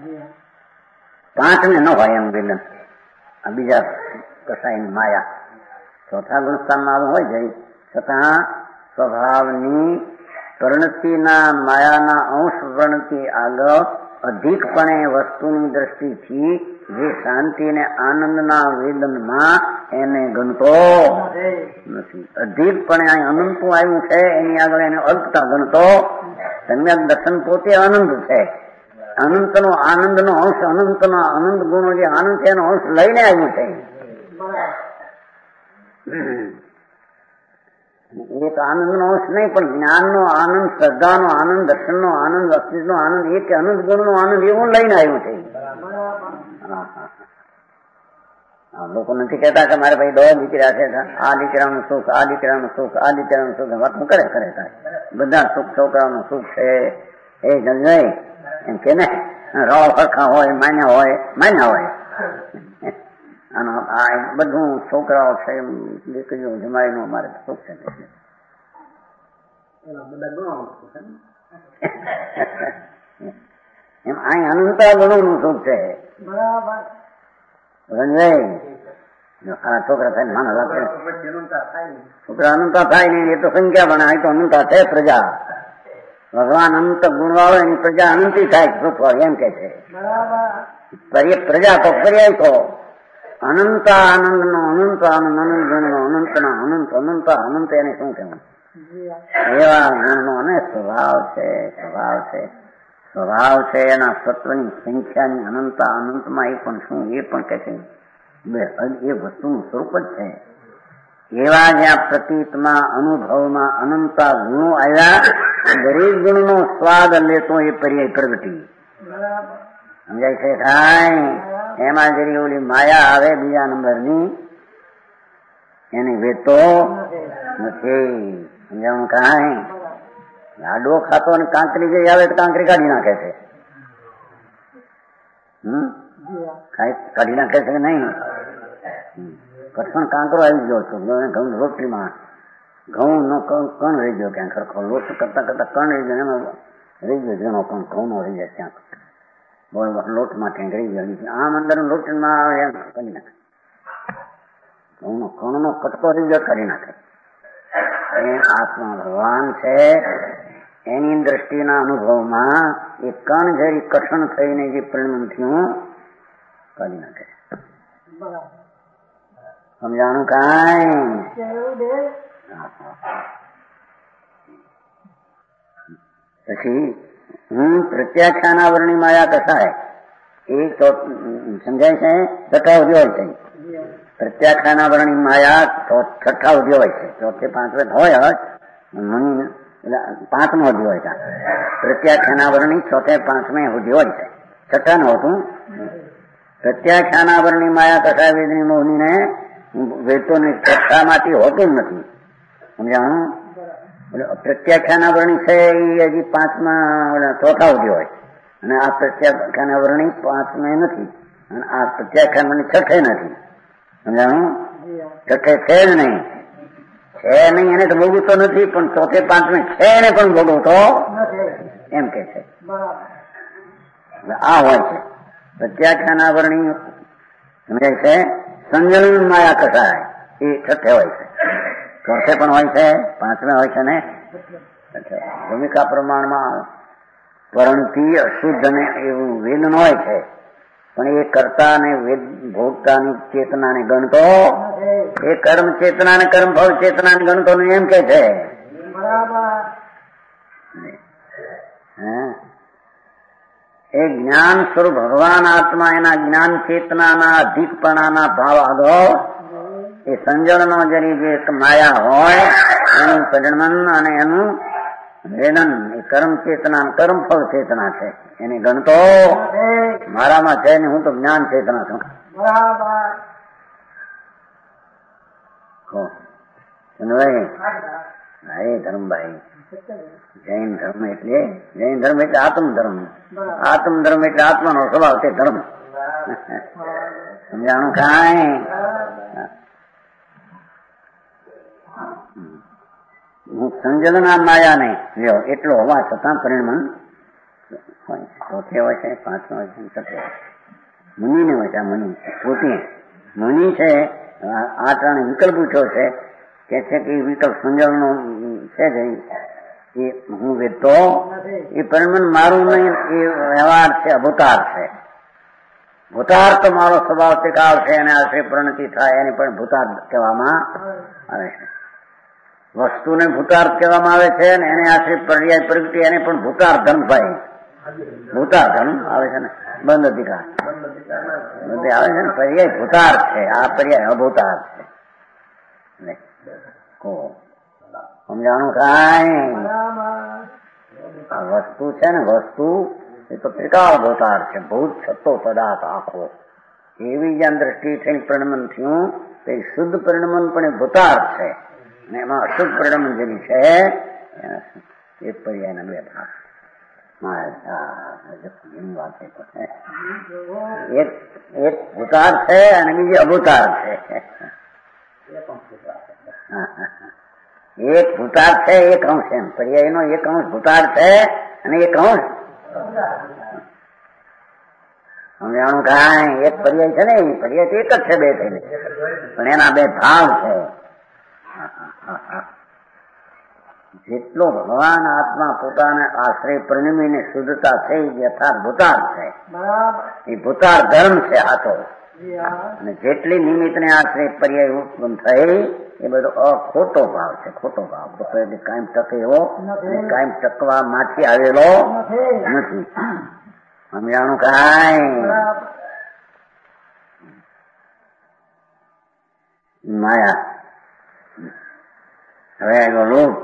5 ન હોય એમ વેદન. આ બીજા કસાયની માયા ચોથા ગુણસ્થાનમાં આવું હોય જાય, છતાં સ્વભાવની પ્રણતિના માયાના અંશ પ્રણતિ આગળ અધિકપણે વસ્તુની દ્રષ્ટિથી જે શાંતિ ને આનંદના વેદનમાં એને ગણતો નથી. અધિકપણે અનંતું આવ્યું છે એની આગળ એને અલ્પતા ગણતો. સમ્યક દર્શન પોતે અનંત છે. અનંતનો આનંદનો અંશ, અનંતનો આનંદ ગુણો જે આનંદ છે એનો અંશ લઈને આવ્યું છે. એ તો આનંદનો અંશ નહીં, પણ જ્ઞાનનો આનંદ, શ્રદ્ધાનો આનંદ, દર્શનનો આનંદ, અસ્તિત્વનો આનંદ, એ કે અનંત ગુણનો આનંદ એવું લઈને આવ્યું છે. લોકો નથી કહેતા કે મારે ભાઈ 2 દીકરા છે, આ દીકરાનું સુખ, આ દીકરાનું સુખ, આ દીકરાનું સુખ, વાત કરે બધા સુખ છોકરાનું સુખ છે એ જય એમ કે ને. રવા ફરખા હોય, માન્યા હોય આ બધું છોકરાઓ છે દીકરીઓ જમાઈનું અમારે સુખ છે. એમ આ અનંતા ગુણોનું સુખ છે. છોકરા થાય માનો લાગે છોકરા અનંતા થાય ને એ તો સંખ્યા પણ આ તો અનંતા છે પ્રજા. ભગવાન અનંત ગુણવાળો એની પ્રજા અનંતી થાય સુખ હોય એમ કે છે. પ્રજા તો પર્યાય તો અનંત આનંદ નો અનંત આનંદ અનંત ગુણ નો અનંત ના અનંત અનંત અનંત એને શું કહેવું? એવા ગુણનો અને સ્વભાવ છે. સ્વભાવ છે એના સત્વની સંખ્યાની અનંત અનંતમાં એ પણ શું? એ પણ કહે છે એ વસ્તુનું સ્વરૂપ જ છે. એવા જ્યાં પ્રતીતમાં અનુભવમાં અનંતા ગુણો આવ્યા, દરેક ગુણનો સ્વાદ લેતો એ પર્યાય પ્રગટી. સમજાય છે? થાય એમાં જરી ઓલી માયા આવે બીજા નંબરની, એની વેતો નથી. સમજાણું? કાંઈ લાડો ખાતો અને કાંકરી જઈ આવે તો કાંકરી કાઢી નાખે છે. કાઢી નાખે છે કે નહીં? કઠણ કાંકરો આવી ગયો છો ઘઉં રોટલીમાં, ઘઉં નો કણ રહી ગયો ક્યાંક ખરખો લોટ કરતા કરતા કણ રહી ગયો, એમાં રહી ગયો જેનો કણ ઘઉં નો રહી જાય ક્યાંક લોટમાં ક્યાંક રહી ગયો. આમ અંદર લોટમાં આવે એમ કરી નાખે, ઘઉં નો કણ નો કટકો રહી ગયો કરી નાખે. એ આત્મા ભગવાન છે. એની દ્રષ્ટિના અનુભવમાં એ કણ જરી કઠણ થઈને જે પરિણામ થયું કરી નાખે. સમજાણું? કાંઈ પછી પ્રત્યાખ્યાનાવરણી માયા કસાય એ તો સમજાય છે. છઠ્ઠા ઉદ્યો હોય છે પ્રત્યાખ્યાનાવરણી માયા છઠ્ઠા ઉદ્યો હોય છે. ચોથે પાંચમે હોય પાંચમો ઉદ્યો હોય છે. પ્રત્યાખ્યાનાવરણી ચોથે પાંચમે ઉદ્યો હોય છે. છઠ્ઠા નું હતું પ્રત્યાખ્યાનાવરણી માયા કસાય વેદની મોહનીને વેદોની છઠ્ઠામાંથી હોતું જ નથી. સમજાણું? પ્રત્યાખ્યાનાવરણી છે એ હજી પાંચમા ચોથા ઉદ્યો હોય અને આ પ્રત્યાખ્યાનાવરણી પાંચમે નથી અને આ પ્રત્યાખ્યાનવરણી છઠ્ઠે નથી. સમજાણું? છઠ્ઠે છે જ નહીં. છે નહીં એને તો ભોગવતો નથી, પણ ચોથે પાંચમે છે એને પણ ભોગવતો એમ કે છે. આ હોય છે પ્રત્યાખ્યાનાવરણી. સમજાય છે? સંજ્ઞાન માયા કસાય એ છઠ્ઠે હોય છે, ચોથે પણ હોય છે, પાંચમે હોય છે ને ભૂમિકા પ્રમાણમાં પરણથી અશુદ્ધ ને એવું વેદન હોય છે, પણ એ કર્તા ને વેદ ભોગતાની ચેતનાને ગણતો, એ કર્મ ચેતના ને કર્મ ભાવ ચેતનાને ગણતો એમ કે છે. એ જ્ઞાન સ્વરૂપ ભગવાન આત્મા એના જ્ઞાન ચેતનાના અધિકપણાના ભાવ આગળ એ સંજળનો જરી જે માયા હોય એનું પરિણમન અને એનું વેદન એ કર્મ ચેતના કર્મ ફળ ચેતના છે એને ગણતો મારામાં છે ને હું તો જ્ઞાન ચેતના છું. હરે ધર્મભાઈ જૈન ધર્મ એટલે આત્મધર્મ, આત્મધર્મ એટલે આત્માનો સ્વભાવ તે ધર્મ. સમજાણું? કાંઈ હું સંજલના માયા નહીં લ્યો એટલો હોવા છતાં પરિણમન હોય. ચોથે હોય છે, પાંચમો હોય છે, છઠ્ઠે મુનિ ને હોય છે. મુનિ પોતે મુનિ છે. આ ત્રણ વિકલ્પ પૂછ્યો છે કે છે કે વિકલ્પ સંજલનો છે જ એ હું વેદતો એ પરિણમન મારું નહીં, એ વ્યવહાર છે, અભૂતાર છે. ભૂતાર તો મારો સ્વભાવ તે કાળ છે અને આશ્રય પરિણતિ થાય એને પણ ભૂતાર કહેવામાં આવે છે. વસ્તુને ભૂતાર્થ કહેવામાં આવે છે અને એને આશ્રિત પર્યાય પ્રગતિ એને પણ ભૂતાર ધર્મ થાય. ભૂતાર ધર્મ આવે છે ને બંધ અધિકાર બધે આવે છે ને પર્યાય ભૂતાર છે, આ પર્યાય અભૂતાર છે. સમજાણું? કાંઈ વસ્તુ છે ને વસ્તુ એ તો ત્રિકાળ ભૂતાર છે. ભૂત છતો પદાર્થ આખો એવી જ્યાં દ્રષ્ટિ થઈ પરિણમન થયું તો એ શુદ્ધ પરિણમન પણ એ ભૂતાર છે અને એમાં અશુદ્ધ પરિણમન જેવી છે એ પર્યાયના બે ભાગ. એક ભૂતાર છે અને બીજી અભૂતાર છે. એક ભૂતાર છે એક અંશ એમ પર્યાય નો એક અંશ ભૂતાર છે અને એક અંશ સમજાણું? કાંઈ એક પર્યાય છે ને એ પર્યાય એક જ છે બે થઈને પણ એના બે ભાવ છે. જેટલો ભગવાન આત્મા પોતાના આશ્રય પરિણમીને શુદ્ધતા થઈ યથાર્થ ભૂતાર છે, એ ભૂતાર ધર્મ છે આ તો. અને જેટલી નિમિત્તને આશ્રય પર્યાય ઉત્પન્ન થઈ એ બધો ખોટો ભાવ છે, ખોટો ભાવ. તો કાયમ ટકે એવો કાયમ ટકવા માંથી આવેલો નથી. સમજાણું કાંઈ? માયા. હવે આવ્યો લોભ.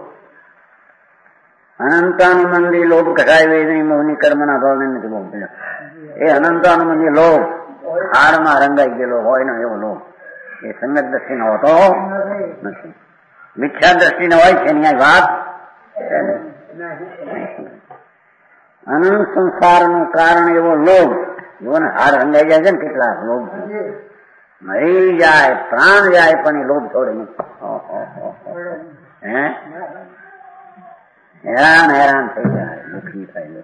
અનંતાનુબંધી લોભ કસાય વેદની મોહની કર્મના ભાવને નથી લોભ. એ અનંતાનુબંધી લોભ હારમાં રંગાઈ ગયેલો હોય ને એવો લોભ એ સંગત દ્રષ્ટિનો હોતો નથી. મિથ્યા દ્રષ્ટિનો હોય છે એની વાત. અનંત સંસારનું કારણ એવો લોભ. જીવન હાર રંગાઈ જાય છે ને કેટલાક લોભ મરી જાય, પ્રાણ જાય પણ એ લોભ છોડે નહીં. હેરાન થઈ જાય, દુઃખી થાય.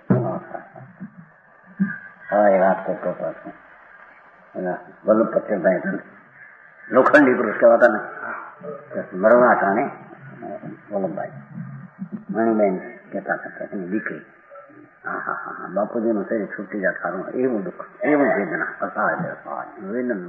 હવે વાત કરતો હતો વલ્લભ પટેલભાઈ, લોખંડી પુરુષ કહેવાતા ને, મરવા હતા ને વલ્લભભાઈ. મણીબેન કહેતા હતા એની દીકરી. હા બાપુજીનું શરીર છૂટી જાય સારું, એવું દુઃખ, એવું વેદના, અસહાય વેદન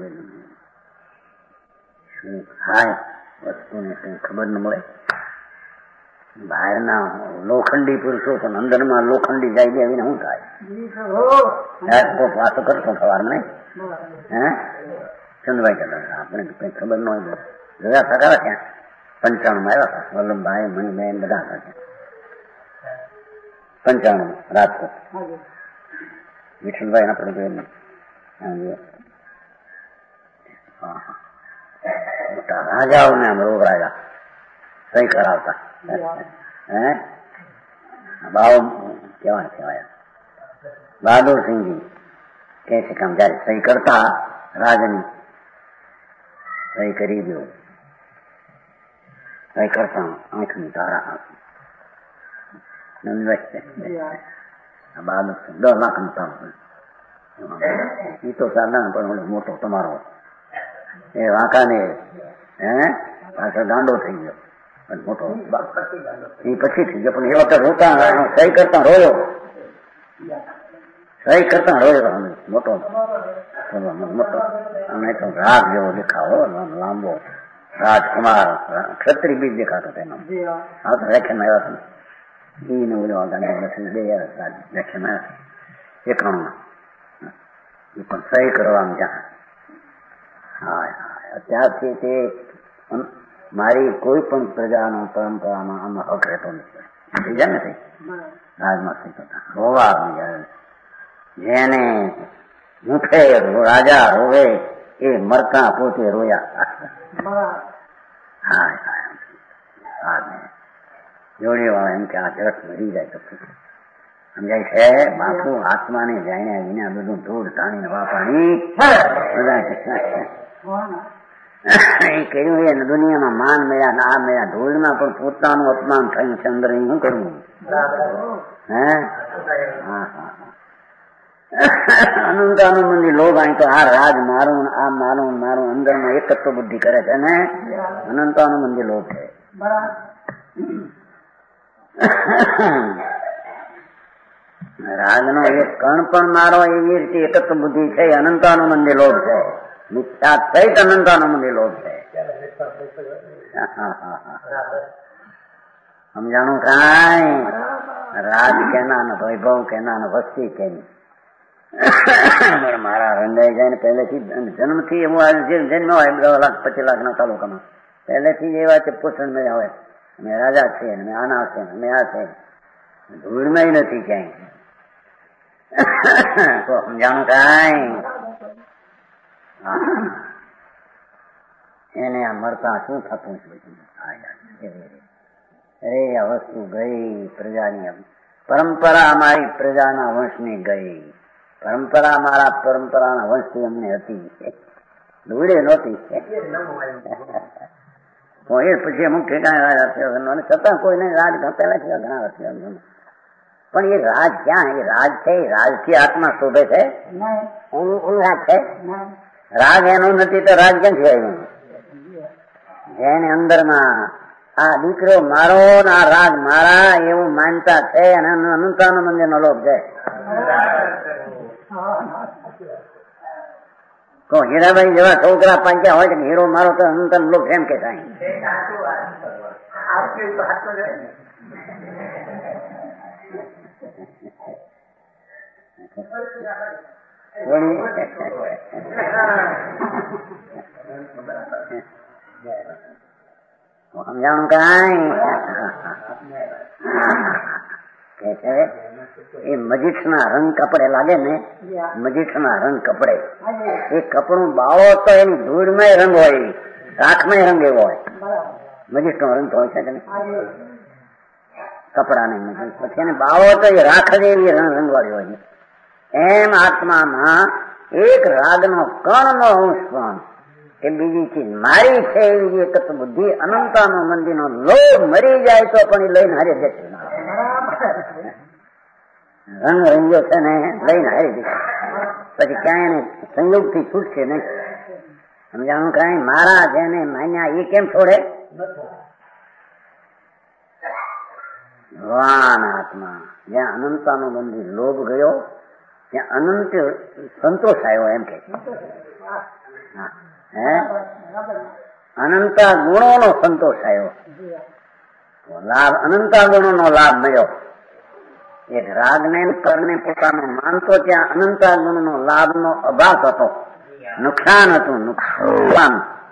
શું થાય વસ્તુને કઈ ખબર ન મળે. બહારના લોખંડી પુરુષો પણ અંદરમાં લોખંડી જાય ગયા વિના શું થાય? વાતો કરતો સવારમાં નહીં ચંદ્રભાઈ કહેતા આપણે કઈ ખબર ન હોય. જોયા હતા ત્યાં 95 આવ્યા હતા વલ્લભભાઈ, મણીબેન બધા હતા ત્યાં 95 રાજકોટ. વિઠ્ઠલભાઈ આપણે જોઈને મોટા રાજાઓને આમ રોગ રાજા સહી કરાવતા. બાવ કહેવાય બહાદુરસિંહજી કે છે કે જયારે સહી કરતા રાજની સહી કરી દો, સહી કરતા આંખની તારા બહાદુરસિંહ 10 લાખ નો તાવ એ તો સાધારણ પણ મોટો તમારો એ વાંકાને પાછળ ગાંડો થઈ ગયો મોટો. એ પછી થઈ ગયો પણ એ વખતે રોતા સહી કરતા રોયો, સહી કરતા રોયો મોટો મોટો. અને તો રાગ જેવો દેખાવો લાંબો રાજકુમાર ક્ષત્રિય બીજ દેખાતો તેનો. આ તો વ્યાખ્યાન આવ્યા હતા એને બોલો ગાંધી બે વ્યાખ્યાન આવ્યા 91 એ પણ સહી કરવાનું જ્યાં. હા ત્યારથી તે મારી કોઈ પણ પ્રજાનો પરંપરામાં આમાં હક રહેતો નથી. બીજા નથી રાજમાં સહી કરતા રોવા આવી જાય. જેને મુખે રાજા રોવે એ મરતા પોતે રોયા. જોડી વાળા એમ કે આ જગત મરી જાય તો સમજાય છે. બાપુ આત્માને જાણ્યા વિના બધું ધૂળ ધાણીને વાપણી એ કર્યું. એ દુનિયામાં માન મળ્યા ને આ મળ્યા, ધૂળમાં પણ પોતાનું અપમાન થયું છે અંદર. શું કરવું? અનંતાનુબંધી લોભ અહીં તો આ રાજ મારું, આ મારું, મારું અંદરમાં એકત્વ બુદ્ધિ કરે છે ને અનંતાનુબંધી લોભ છે. રાજનો એક કણ પણ મારો એવી રીતે એકત્વ બુદ્ધિ છે, અનંતાનુબંધી લોભ છે. મિથ્યા સહિત અનંતાનુબંધી લોભ છે. સમજાણું કાંઈ? રાજ કેના ને વૈભવ કેના ને વસ્તી કેની. મારા રંગાઈ જાય ને પહેલેથી જન્મથી એવું જન્મ હોય 10 લાખ 25 લાખના તાલુકામાં પહેલેથી જ એવા છે પોષણ મળ્યા હોય. અમે રાજા છીએ, અમે આના છે, અમે આ છે, ધૂળમાં નથી ક્યાંય. તો સમજાણું કાંઈ? એને આ મરતા શું થતું છે? અરે આ વસ્તુ ગઈ પ્રજાની. પરંપરા અમારી પ્રજાના વંશની ગઈ. પરંપરા મારા પરંપરાના વંશથી અમને હતી, ધૂળે નહોતી. એ પછી અમુક ઠેકાણે રાજ આપ્યો છતાં કોઈને રાજ પેલા થયા ઘણા વર્ષ. પણ એ રાજ ક્યાં? એ રાજ છે, રાજથી આત્મા શોધે છે. રાજ છે, રાજ એનું નથી તો રાજ ક્યાંથી આવ્યું? જેને અંદરમાં આ દીકરો મારો ને આ રાગ મારા એવું માનતા છે અને અનંતાનું મંદિર નો લોભ છે. હીરાબાઈ જેવા છોકરા પાંચ્યા હોય કે હીરો મારો તો અનંતન લોભ એમ કે થાય. સમજાણું કઈ કે છે એ મજીઠ ના રંગ કપડે લાગે ને, મજીઠ ના રંગ કપડે એ કપડું બાવો તો એની ધૂળમાં રંગ હોય, રાખમાં રંગ એવો હોય. મજીઠ નો રંગ તો હોય છે કે કપડા નહીં, પછી એને બાવો તો એ રાખ જેવી રંગ વાળી હોય. એમ આત્મામાં એક રાગનો કણનો અંશ પણ કે બીજી ચીજ મારી છે એવી એક બુદ્ધિ અનંતાનો મંદિરનો લોભ મરી જાય તો પણ એ લઈને હારે જશે. રંગ રંગ્યો છે ને લઈને હારી જશે, પછી ક્યાંય એને સંયોગ થી છૂટશે નહીં. સમજાણું કઈ મારા જેને માન્યા એ કેમ છોડે? ભગવાન આત્મા જ્યાં અનંતાનો મંદિર લોભ ગયો ત્યાં અનંત સંતોષ આવ્યો એમ કે અનંતા ગુણો નો સંતોષ આવ્યો, લાભ અનંતા ગુણો નો લાભ મળ્યો. એક રાગને કરને પોતાનો માનતો ત્યાં અનંતા ગુણ નો લાભ નો અભાવ હતો, નુકસાન હતું. નુકસાન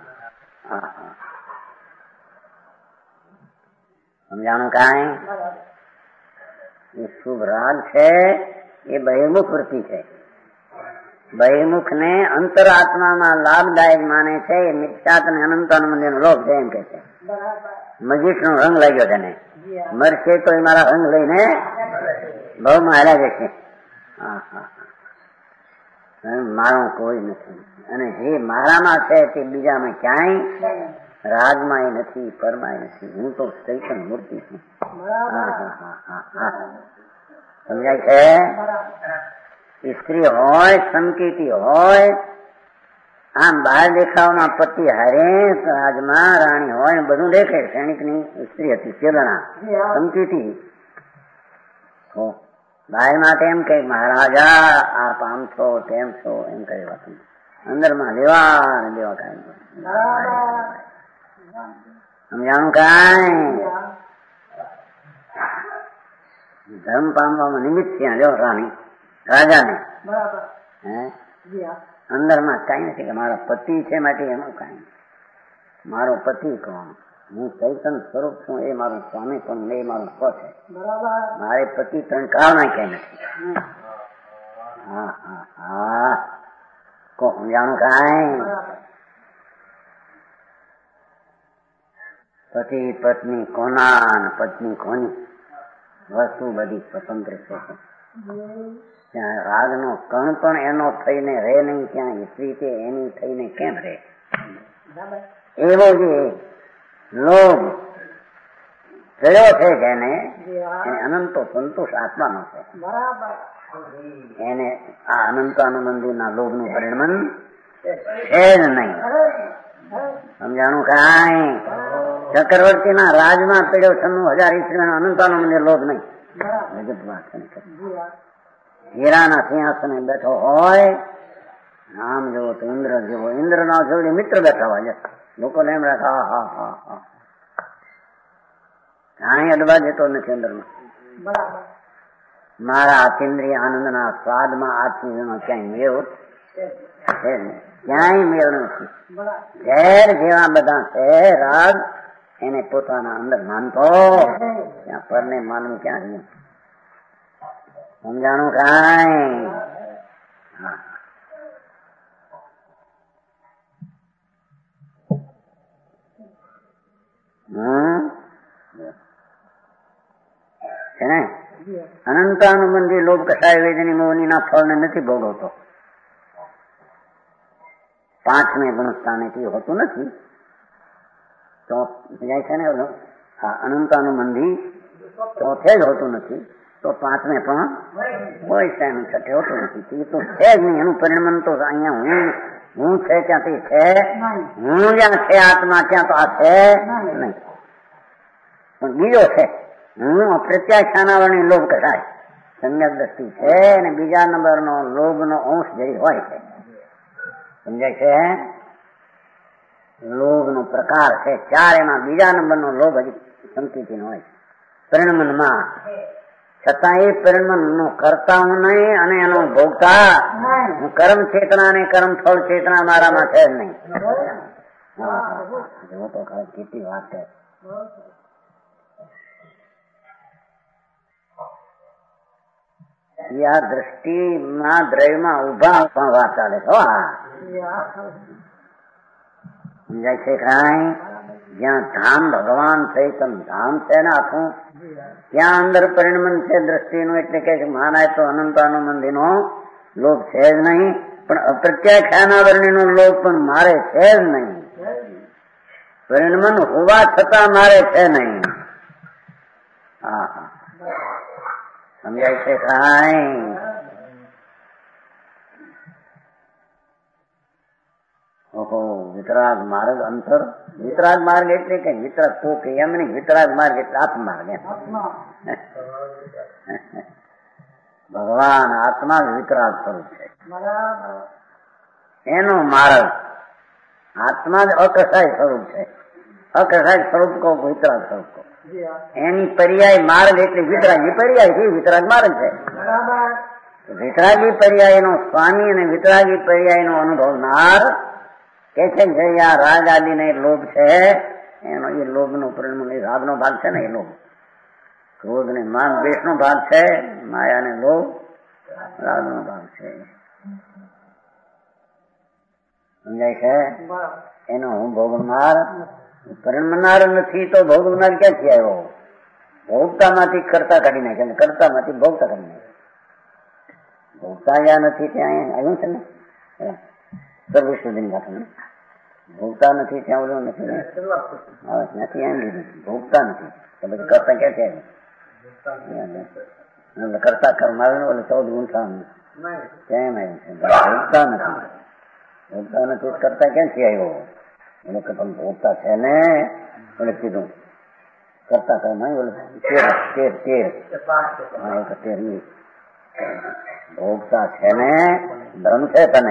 સમજાણું કઈ? એ શુભ રાગ છે એ બહિર્મુખ વૃત્તિ છે. બહિર્મુખ ને અંતરાત્મામાં લાભદાયક માને છે એ મિથ્યાત અને અનંતાનું મંદિર નો લોભ છે એમ કે છે. મજીઠ નો રંગ લાગ્યો તેને, મરશે તો એ મારા રંગ લઈને ભાવમાં હાલ્યા જશે. મારું કોઈ નથી અને જે મારામાં છે તે બીજામાં ક્યાંય રાગમાં એ નથી, પરમાં નથી. હું તો ચૈતન્ય મૂર્તિ છું. સમજાય છે? સ્ત્રી હોય, સંકેતી હોય, આમ બહાર દેખાવમાં પતિ હારે રાજમાં રાણી હોય બધું દેખે. સૈનિક ની સ્ત્રી હતી ચેલણા, સંકેતી. બહાર માટે એમ કે મહારાજા આપ આમ છો તેમ છો એમ કહી વાત, અંદર માં લેવા દેવા કઈ. સમજાણું કઈ? ધર્મ પામવામાં નિમિત્ત ત્યાં જો રાણી રાજાને અંદર માં કઈ નથી કે મારા પતિ છે માટે એનું કઈ. મારો પતિ કોણ? હું ચૈતન્ય સ્વરૂપ છું, એ મારું સ્વામી પણ એ મારું સ્વ છે. મારે પતિ ત્રણ કાળમાં કઈ નથી. સમજાણું કઈ? પતિ પત્ની કોના, પત્ની કોની, વસ્તુ બધી સ્વતંત્ર છે. ત્યાં રાગ નો કણ પણ એનો થઈને રહે નહીં, ત્યાં સ્ત્રી છે એની થઈને કેમ રહે? એવો જે લોભ ચડ્યો છે જેને અનંતો સંતોષ આત્માનો છે. એને આ અનંતાનું મંદિરના લોભ નું પરિણામ છે જ નહીં. સમજાણું કઈ? ચક્રવર્તી ના રાજમાં પડ્યો 96,000 ઈસવીનો અનંતાનું મંદિર લોભ નહીં. હીરાના સિંહાસને બેઠો હોય, આમ જોવો તો ઇન્દ્ર જેવો, ઇન્દ્ર ના જોડે મિત્ર બેઠા હોય. લોકોને એમ રાખે કાંઈ અડવા દેતો નથી અંદરમાં. મારા અતિન્દ્રિય આનંદના સ્વાદમાં આત્મીયનો ક્યાંય મેળ છે ને, ક્યાંય મેળ નથી. ઝેર જેવા બધા છે રાગ, એને પોતાના અંદર માનતો ત્યાં પરને માનવું ક્યાં નહીં. સમજાણું કઈ? છે ને અનંતાનું મંદિર લોભ કસાય વેદની મોહની ના ફળને નથી ભોગવતો. 5મે ગુણસ્થાનેથી હોતું નથી. તો જાય છે ને અનંતાનું મંદિર ચોથે જ હોતું નથી, તો 5મે પણ કોઈ સાયનું છઠ્ઠે હોતું નથી. એ તો છે જ નહીં. એનું પરિણામ તો અહીંયા હું છે ત્યાં તે છે, હું જ્યાં છે આત્મા ત્યાં તો આ છે નહીં. પણ બીજો છે હું પ્રત્યાખ્યાનાવરણી લોભ કઢાય સમ્યક દ્રષ્ટિ છે અને બીજા નંબરનો લોભનો અંશ જે હોય છે સમજાય છે. લોભનો પ્રકાર છે ચાર, એમાં બીજા નંબરનો લોભ હજી સંકિતિનો હોય છે પરિણમનમાં. છતાં એ પરિણમન કરતા હું નહીં અને એનો ભોગતા હું. કર્મ ચેતના અને કર્મ ફળ ચેતના મારામાં છે જ નહીં. જો તો કેટલી વાત છે. આ દ્રષ્ટિમાં દ્રવ્યમાં ઉભા પણ વાત ચાલે છે. સમજાય છે કાંઈ? જ્યાં ધામ ભગવાન ચૈતન ધામ છે ને આખું, ત્યાં અંદર પરિણમન છે દ્રષ્ટિનું. એટલે કે માનાય તો અનંતાનુબંધીનો લોભ છે જ નહીં, પણ અપ્રત્યાખ્યાનાવરણીનો લોભ પણ મારે છે જ નહીં. પરિણમન હોવા છતાં મારે છે નહીં. હા હા, સમજાય છે કાંઈ? ઓહો, વિતરાગ માર્ગ અંતર. વિતરાગ માર્ગ એટલે કે વિતરાગ તો કે એમ નહીં, વિતરાગ માર્ગ એટલે આત્માર્ગ એમ. ભગવાન આત્મા જ વિતરાગ સ્વરૂપ છે, એનો માર્ગ. આત્મા જ અકસાય સ્વરૂપ છે. અકસાય સ્વરૂપ કહો, વિતરાગ સ્વરૂપ કહો. એની પર્યાય માર્ગ એટલે વિતરાગી પર્યાય છે, વિતરાગ માર્ગ છે. વિતરાગી પર્યાય નો સ્વામી અને વિતરાગી પર્યાય નો અનુભવનાર કે છે જે આ રાગ આદિ ને લોભ છે એનો, એ લોભ નો પરિણામ એ રાગ નો ભાગ છે ને, એ લોભ. ક્રોધ ને માન દ્વેષ નો ભાગ છે, માયા ને લોભ રાગ નો ભાગ છે. સમજાય છે? એનો હું ભોગવનાર પરિણમનાર નથી તો ભોગવનાર ક્યાંથી આવ્યો? ભોગતા માંથી કરતા કાઢી નાખે, કરતા માંથી ભોગતા કાઢી નાખે. ભોગતા જ્યાં નથી ત્યાં આવ્યું છે ને સર્વ સુધી ઘાટને. ભોગતા નથી ત્યાં ઓલું નથી ને, ત્યાંથી એમ લીધું ભોગતા નથી તો પછી કરતા ક્યાંથી આવ્યું? કરતા કર્મ આવે ને ઓલે 14 ગુંઠા ત્યાં એમ આવ્યું છે. ભોગતા નથી, ભોગતા નથી કરતા ક્યાંથી આવ્યો? એટલે કે પણ ભોગતા છે ને, એટલે કીધું કરતા કર્મ તેર ભોગતા છે ને, ધર્મ છે તને.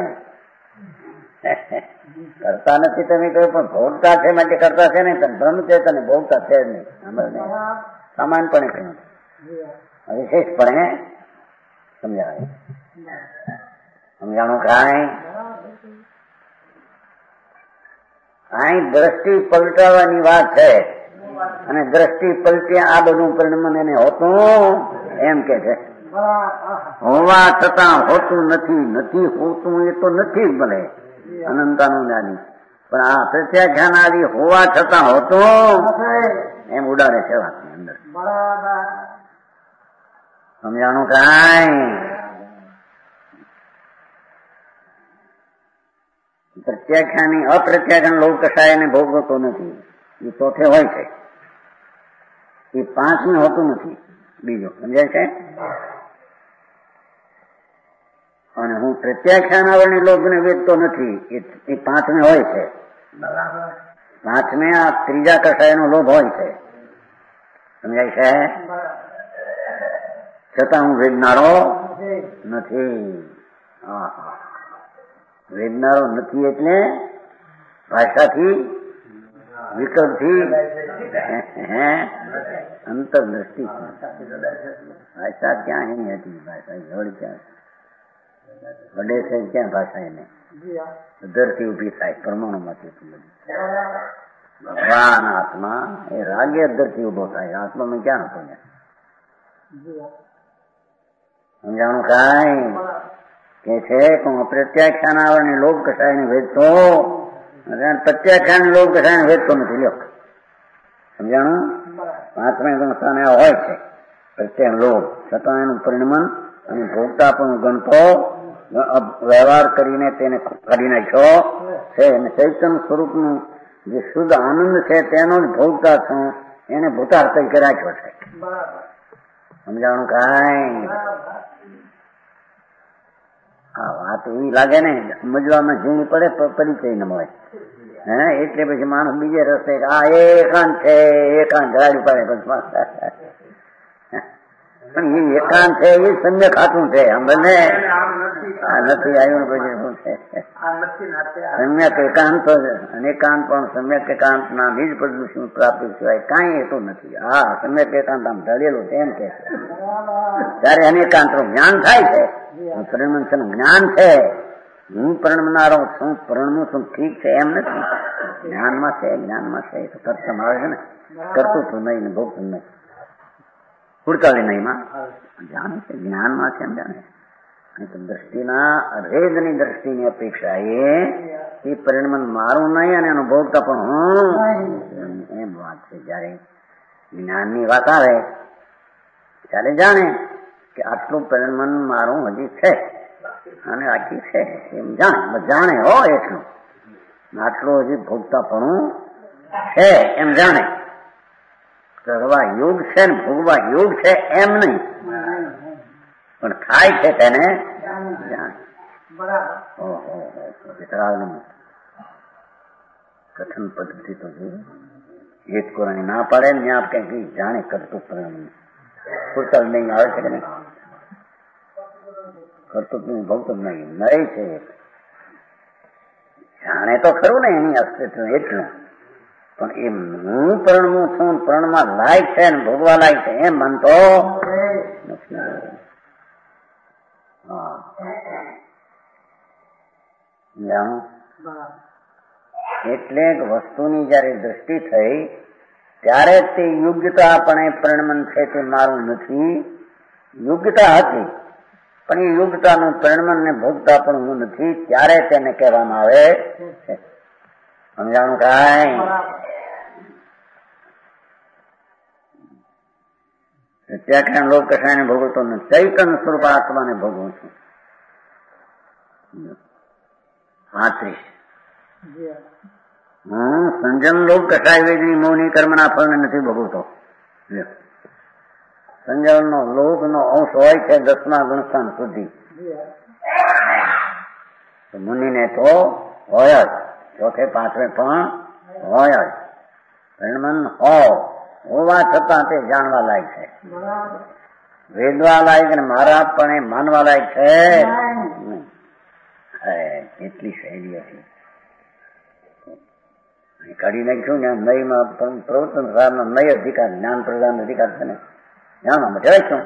કરતા નથી તમે કહ્યું, પણ ભોગતા છે માટે કરતા છે ને, ભ્રમ છે તને, ભોગતા છે જ નહીં. સામાન્યપણે કહ્યું, વિશેષપણે સમજાવે. સમજાણું કાંઈ? કાંઈ દ્રષ્ટિ પલટાવવાની વાત છે, અને દ્રષ્ટિ પલટ્યા આ બધું પરિણામ એને હોતું એમ કે છે. હોવા છતાં હોતું નથી, નથી હોતું એ તો નથી જ ભલે અનંતાનું જ્ઞાની, પણ આ પ્રત્યાખ્યાન આદિ હોવા છતાં હોતું એમ ઉડાડે છે વાતની અંદર. સમજાણું કાંઈ? પ્રત્યાખ્યાની અપ્રત્યાખ્યાન લોક કસાય એને ભોગવતો નથી, એ ચોથે હોય છે, એ 5મી હોતું નથી. બીજું સમજાય છે? અને હું પ્રત્યાખ્યાન આવરણી લોભને વેચતો નથી, એ 5મે હોય છે. 5મે આ ત્રીજા કસાયનો લોભ હોય છે. સમજાય છે? છતાં હું વેચનારો નથી. વેચનારો નથી એટલે ભાષાથી વિકલ્પથી અંતરદ્રષ્ટિ. ભાષા ક્યાં એની હતી? ભાષા જળ ક્યાં વડે છે? ક્યાં ભાષા એને અધરથી ઉભી થાય પરમાણુમાંથી. ભગવાન આત્મા એ રાગે અધરથી ઉભો થાય, આત્મામાં ક્યાં હતો? સમજાણું કાંઈ? કે છે કે હું પ્રત્યાખ્યાન આવરને લોભ કસાયને વેચતો, પ્રત્યાખ્યાન લોભ કસાયને વેચતો નથી. લ્યો, સમજાણું? 5મે સંસ્થાને હોય છે પ્રત્યાખ્યાન લોભ, છતાં એનું પરિણમન અને ભોગતા પણ ગણતો વ્યવહાર કરીને તેને કાઢી નાખ્યો છે. અને ચૈતન્ય સ્વરૂપનું જે શુદ્ધ આનંદ છે તેનો જ ભોગતા છું, એને ભૂતાર તરીકે રાખ્યો છે. સમજાણું કાંઈ? આ વાત એવી લાગે ને સમજવામાં ઝીણી પડે, પરિચય ન મળે. હે એટલે પછી માણસ બીજે રસ્તે આ એકાંત છે, એકાંત ગાડી પાડે પણ એ એકાંત છે એ સમ્યક ખાતું છે. આમ બંને આ નથી આવ્યું પછી શું છે? સમ્યક એકાંત અને એકાંત પણ સમ્યક એકાંત ના બીજ પ્રદૂષણ પ્રાપ્તિ સિવાય કાંઈ હેતું નથી. હા, સમ્યક એકાંત આમ ઢળેલું છે એમ કે જયારે અનેકાંત નું જ્ઞાન થાય છે, પરિણમન જ્ઞાન છે, હું પરિણમનારો છું, પરિણમું છું, ઠીક છે એમ નથી. જ્ઞાનમાં છે, જ્ઞાનમાં છે તો કરતા આવે છે ને, કરતું તું નહીં ને ભોગતું નહીં, હુડકાવી નહીં માં જાણે છે, જ્ઞાનમાં છે એમ જાણે. દ્રષ્ટિના અભેદની દ્રષ્ટિની અપેક્ષા એ પરિણમન મારું નહીં અને એનું ભોગતા પણ હું એમ વાત છે. જયારે જ્ઞાનની વાત આવે ત્યારે જાણે કે આટલું પરિણમન મારું હજી છે અને આખી છે એમ જાણે હો એટલું આટલું હજી ભોગતા પણ છે એમ જાણે. કરવા યોગ છે ને ભોગવા યોગ છે એમ નહીં, પણ થાય છે તેને જાણે. કથન પદ્ધતિ તો એક કોરાની ના પાડે ને આપ કઈ જાણે કરતું પરિણામ પૂરતા નહીં આવે છે કે નહીં, કરતું ભોગતું નહીં નરે છે. જાણે તો ખરું ને એની અસ્તિત્વ એટલું, પણ એમ હું પરણવું છું, પરણમાં લાયક છે ને ભોગવા લાયક છે એમ બનતો નથી. જાણો એટલે વસ્તુની જયારે દ્રષ્ટિ થઈ ત્યારે તે યોગ્યતા આપણે પરિણમન છે તે મારું નથી. યોગ્યતા હતી પણ એ યોગ્યતાનું પરિણમન ને ભોગતા પણ હું નથી, ત્યારે તેને કહેવામાં આવે છે. સમજાણું કાંઈ? ત્યાં લોક કશાને ભોગવતો નથી, ચૈતન્ય સ્વરૂપ આત્માને ભોગવું છું. 35 સંજમ લોક કશાય વેદની મૌની કર્મના ફળને નથી ભોગવતો. સંજમ નો લોક નો અંશ હોય છે 10મા ગુણસ્થાન સુધી. મુનિને તો હોય જ, ચોથે પાંચમે પણ હોય જ. પરિણમન હોવા છતાં તે જાણવા લાયક છે, વેદવા લાયક અને મારા પણ માનવા લાયક છે. એટલી શૈલી હતી કાઢી નાખ્યું ને નયમાં પ્રવર્તન સારનો નય અધિકાર, જ્ઞાન પ્રદાન અધિકાર છે ને જાણવા માટે શું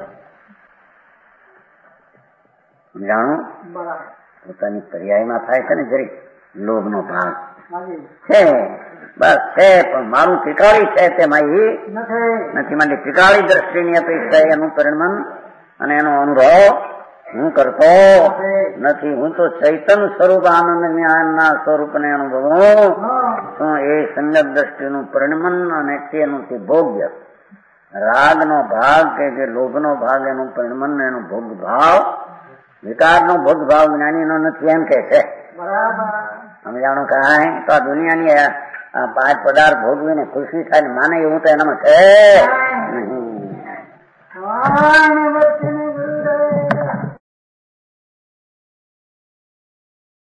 જાણું પોતાની પર્યાયમાં થાય છે ને જરીક લોભ નો ભાગ છે, બસ છે, પણ મારું ત્રિકાળી છે તેમાં એ નથી. માટે ત્રિકાળી દ્રષ્ટિની અપેક્ષા એનું પરિણમન અને એનો અનુભવ હું કરતો નથી. હું તો ચૈતન્ય સ્વરૂપ આનંદ જ્ઞાનના સ્વરૂપને અનુભવું શું. એ સંગત દ્રષ્ટિનું પરિણમન અને તેનું તે ભોગ્ય રાગનો ભાગ કે જે લોભનો ભાગ એનું પરિણમન એનો ભોગ ભાવ, વિકારનો ભોગ ભાવ જ્ઞાનીનો નથી એમ કે છે. સમજાણું કાંઈ? તો આ દુનિયાની આ 5 પદાર્થ ભોગવીને ખુશી થાય ને માને એવું તો એનામાં છે નહીં.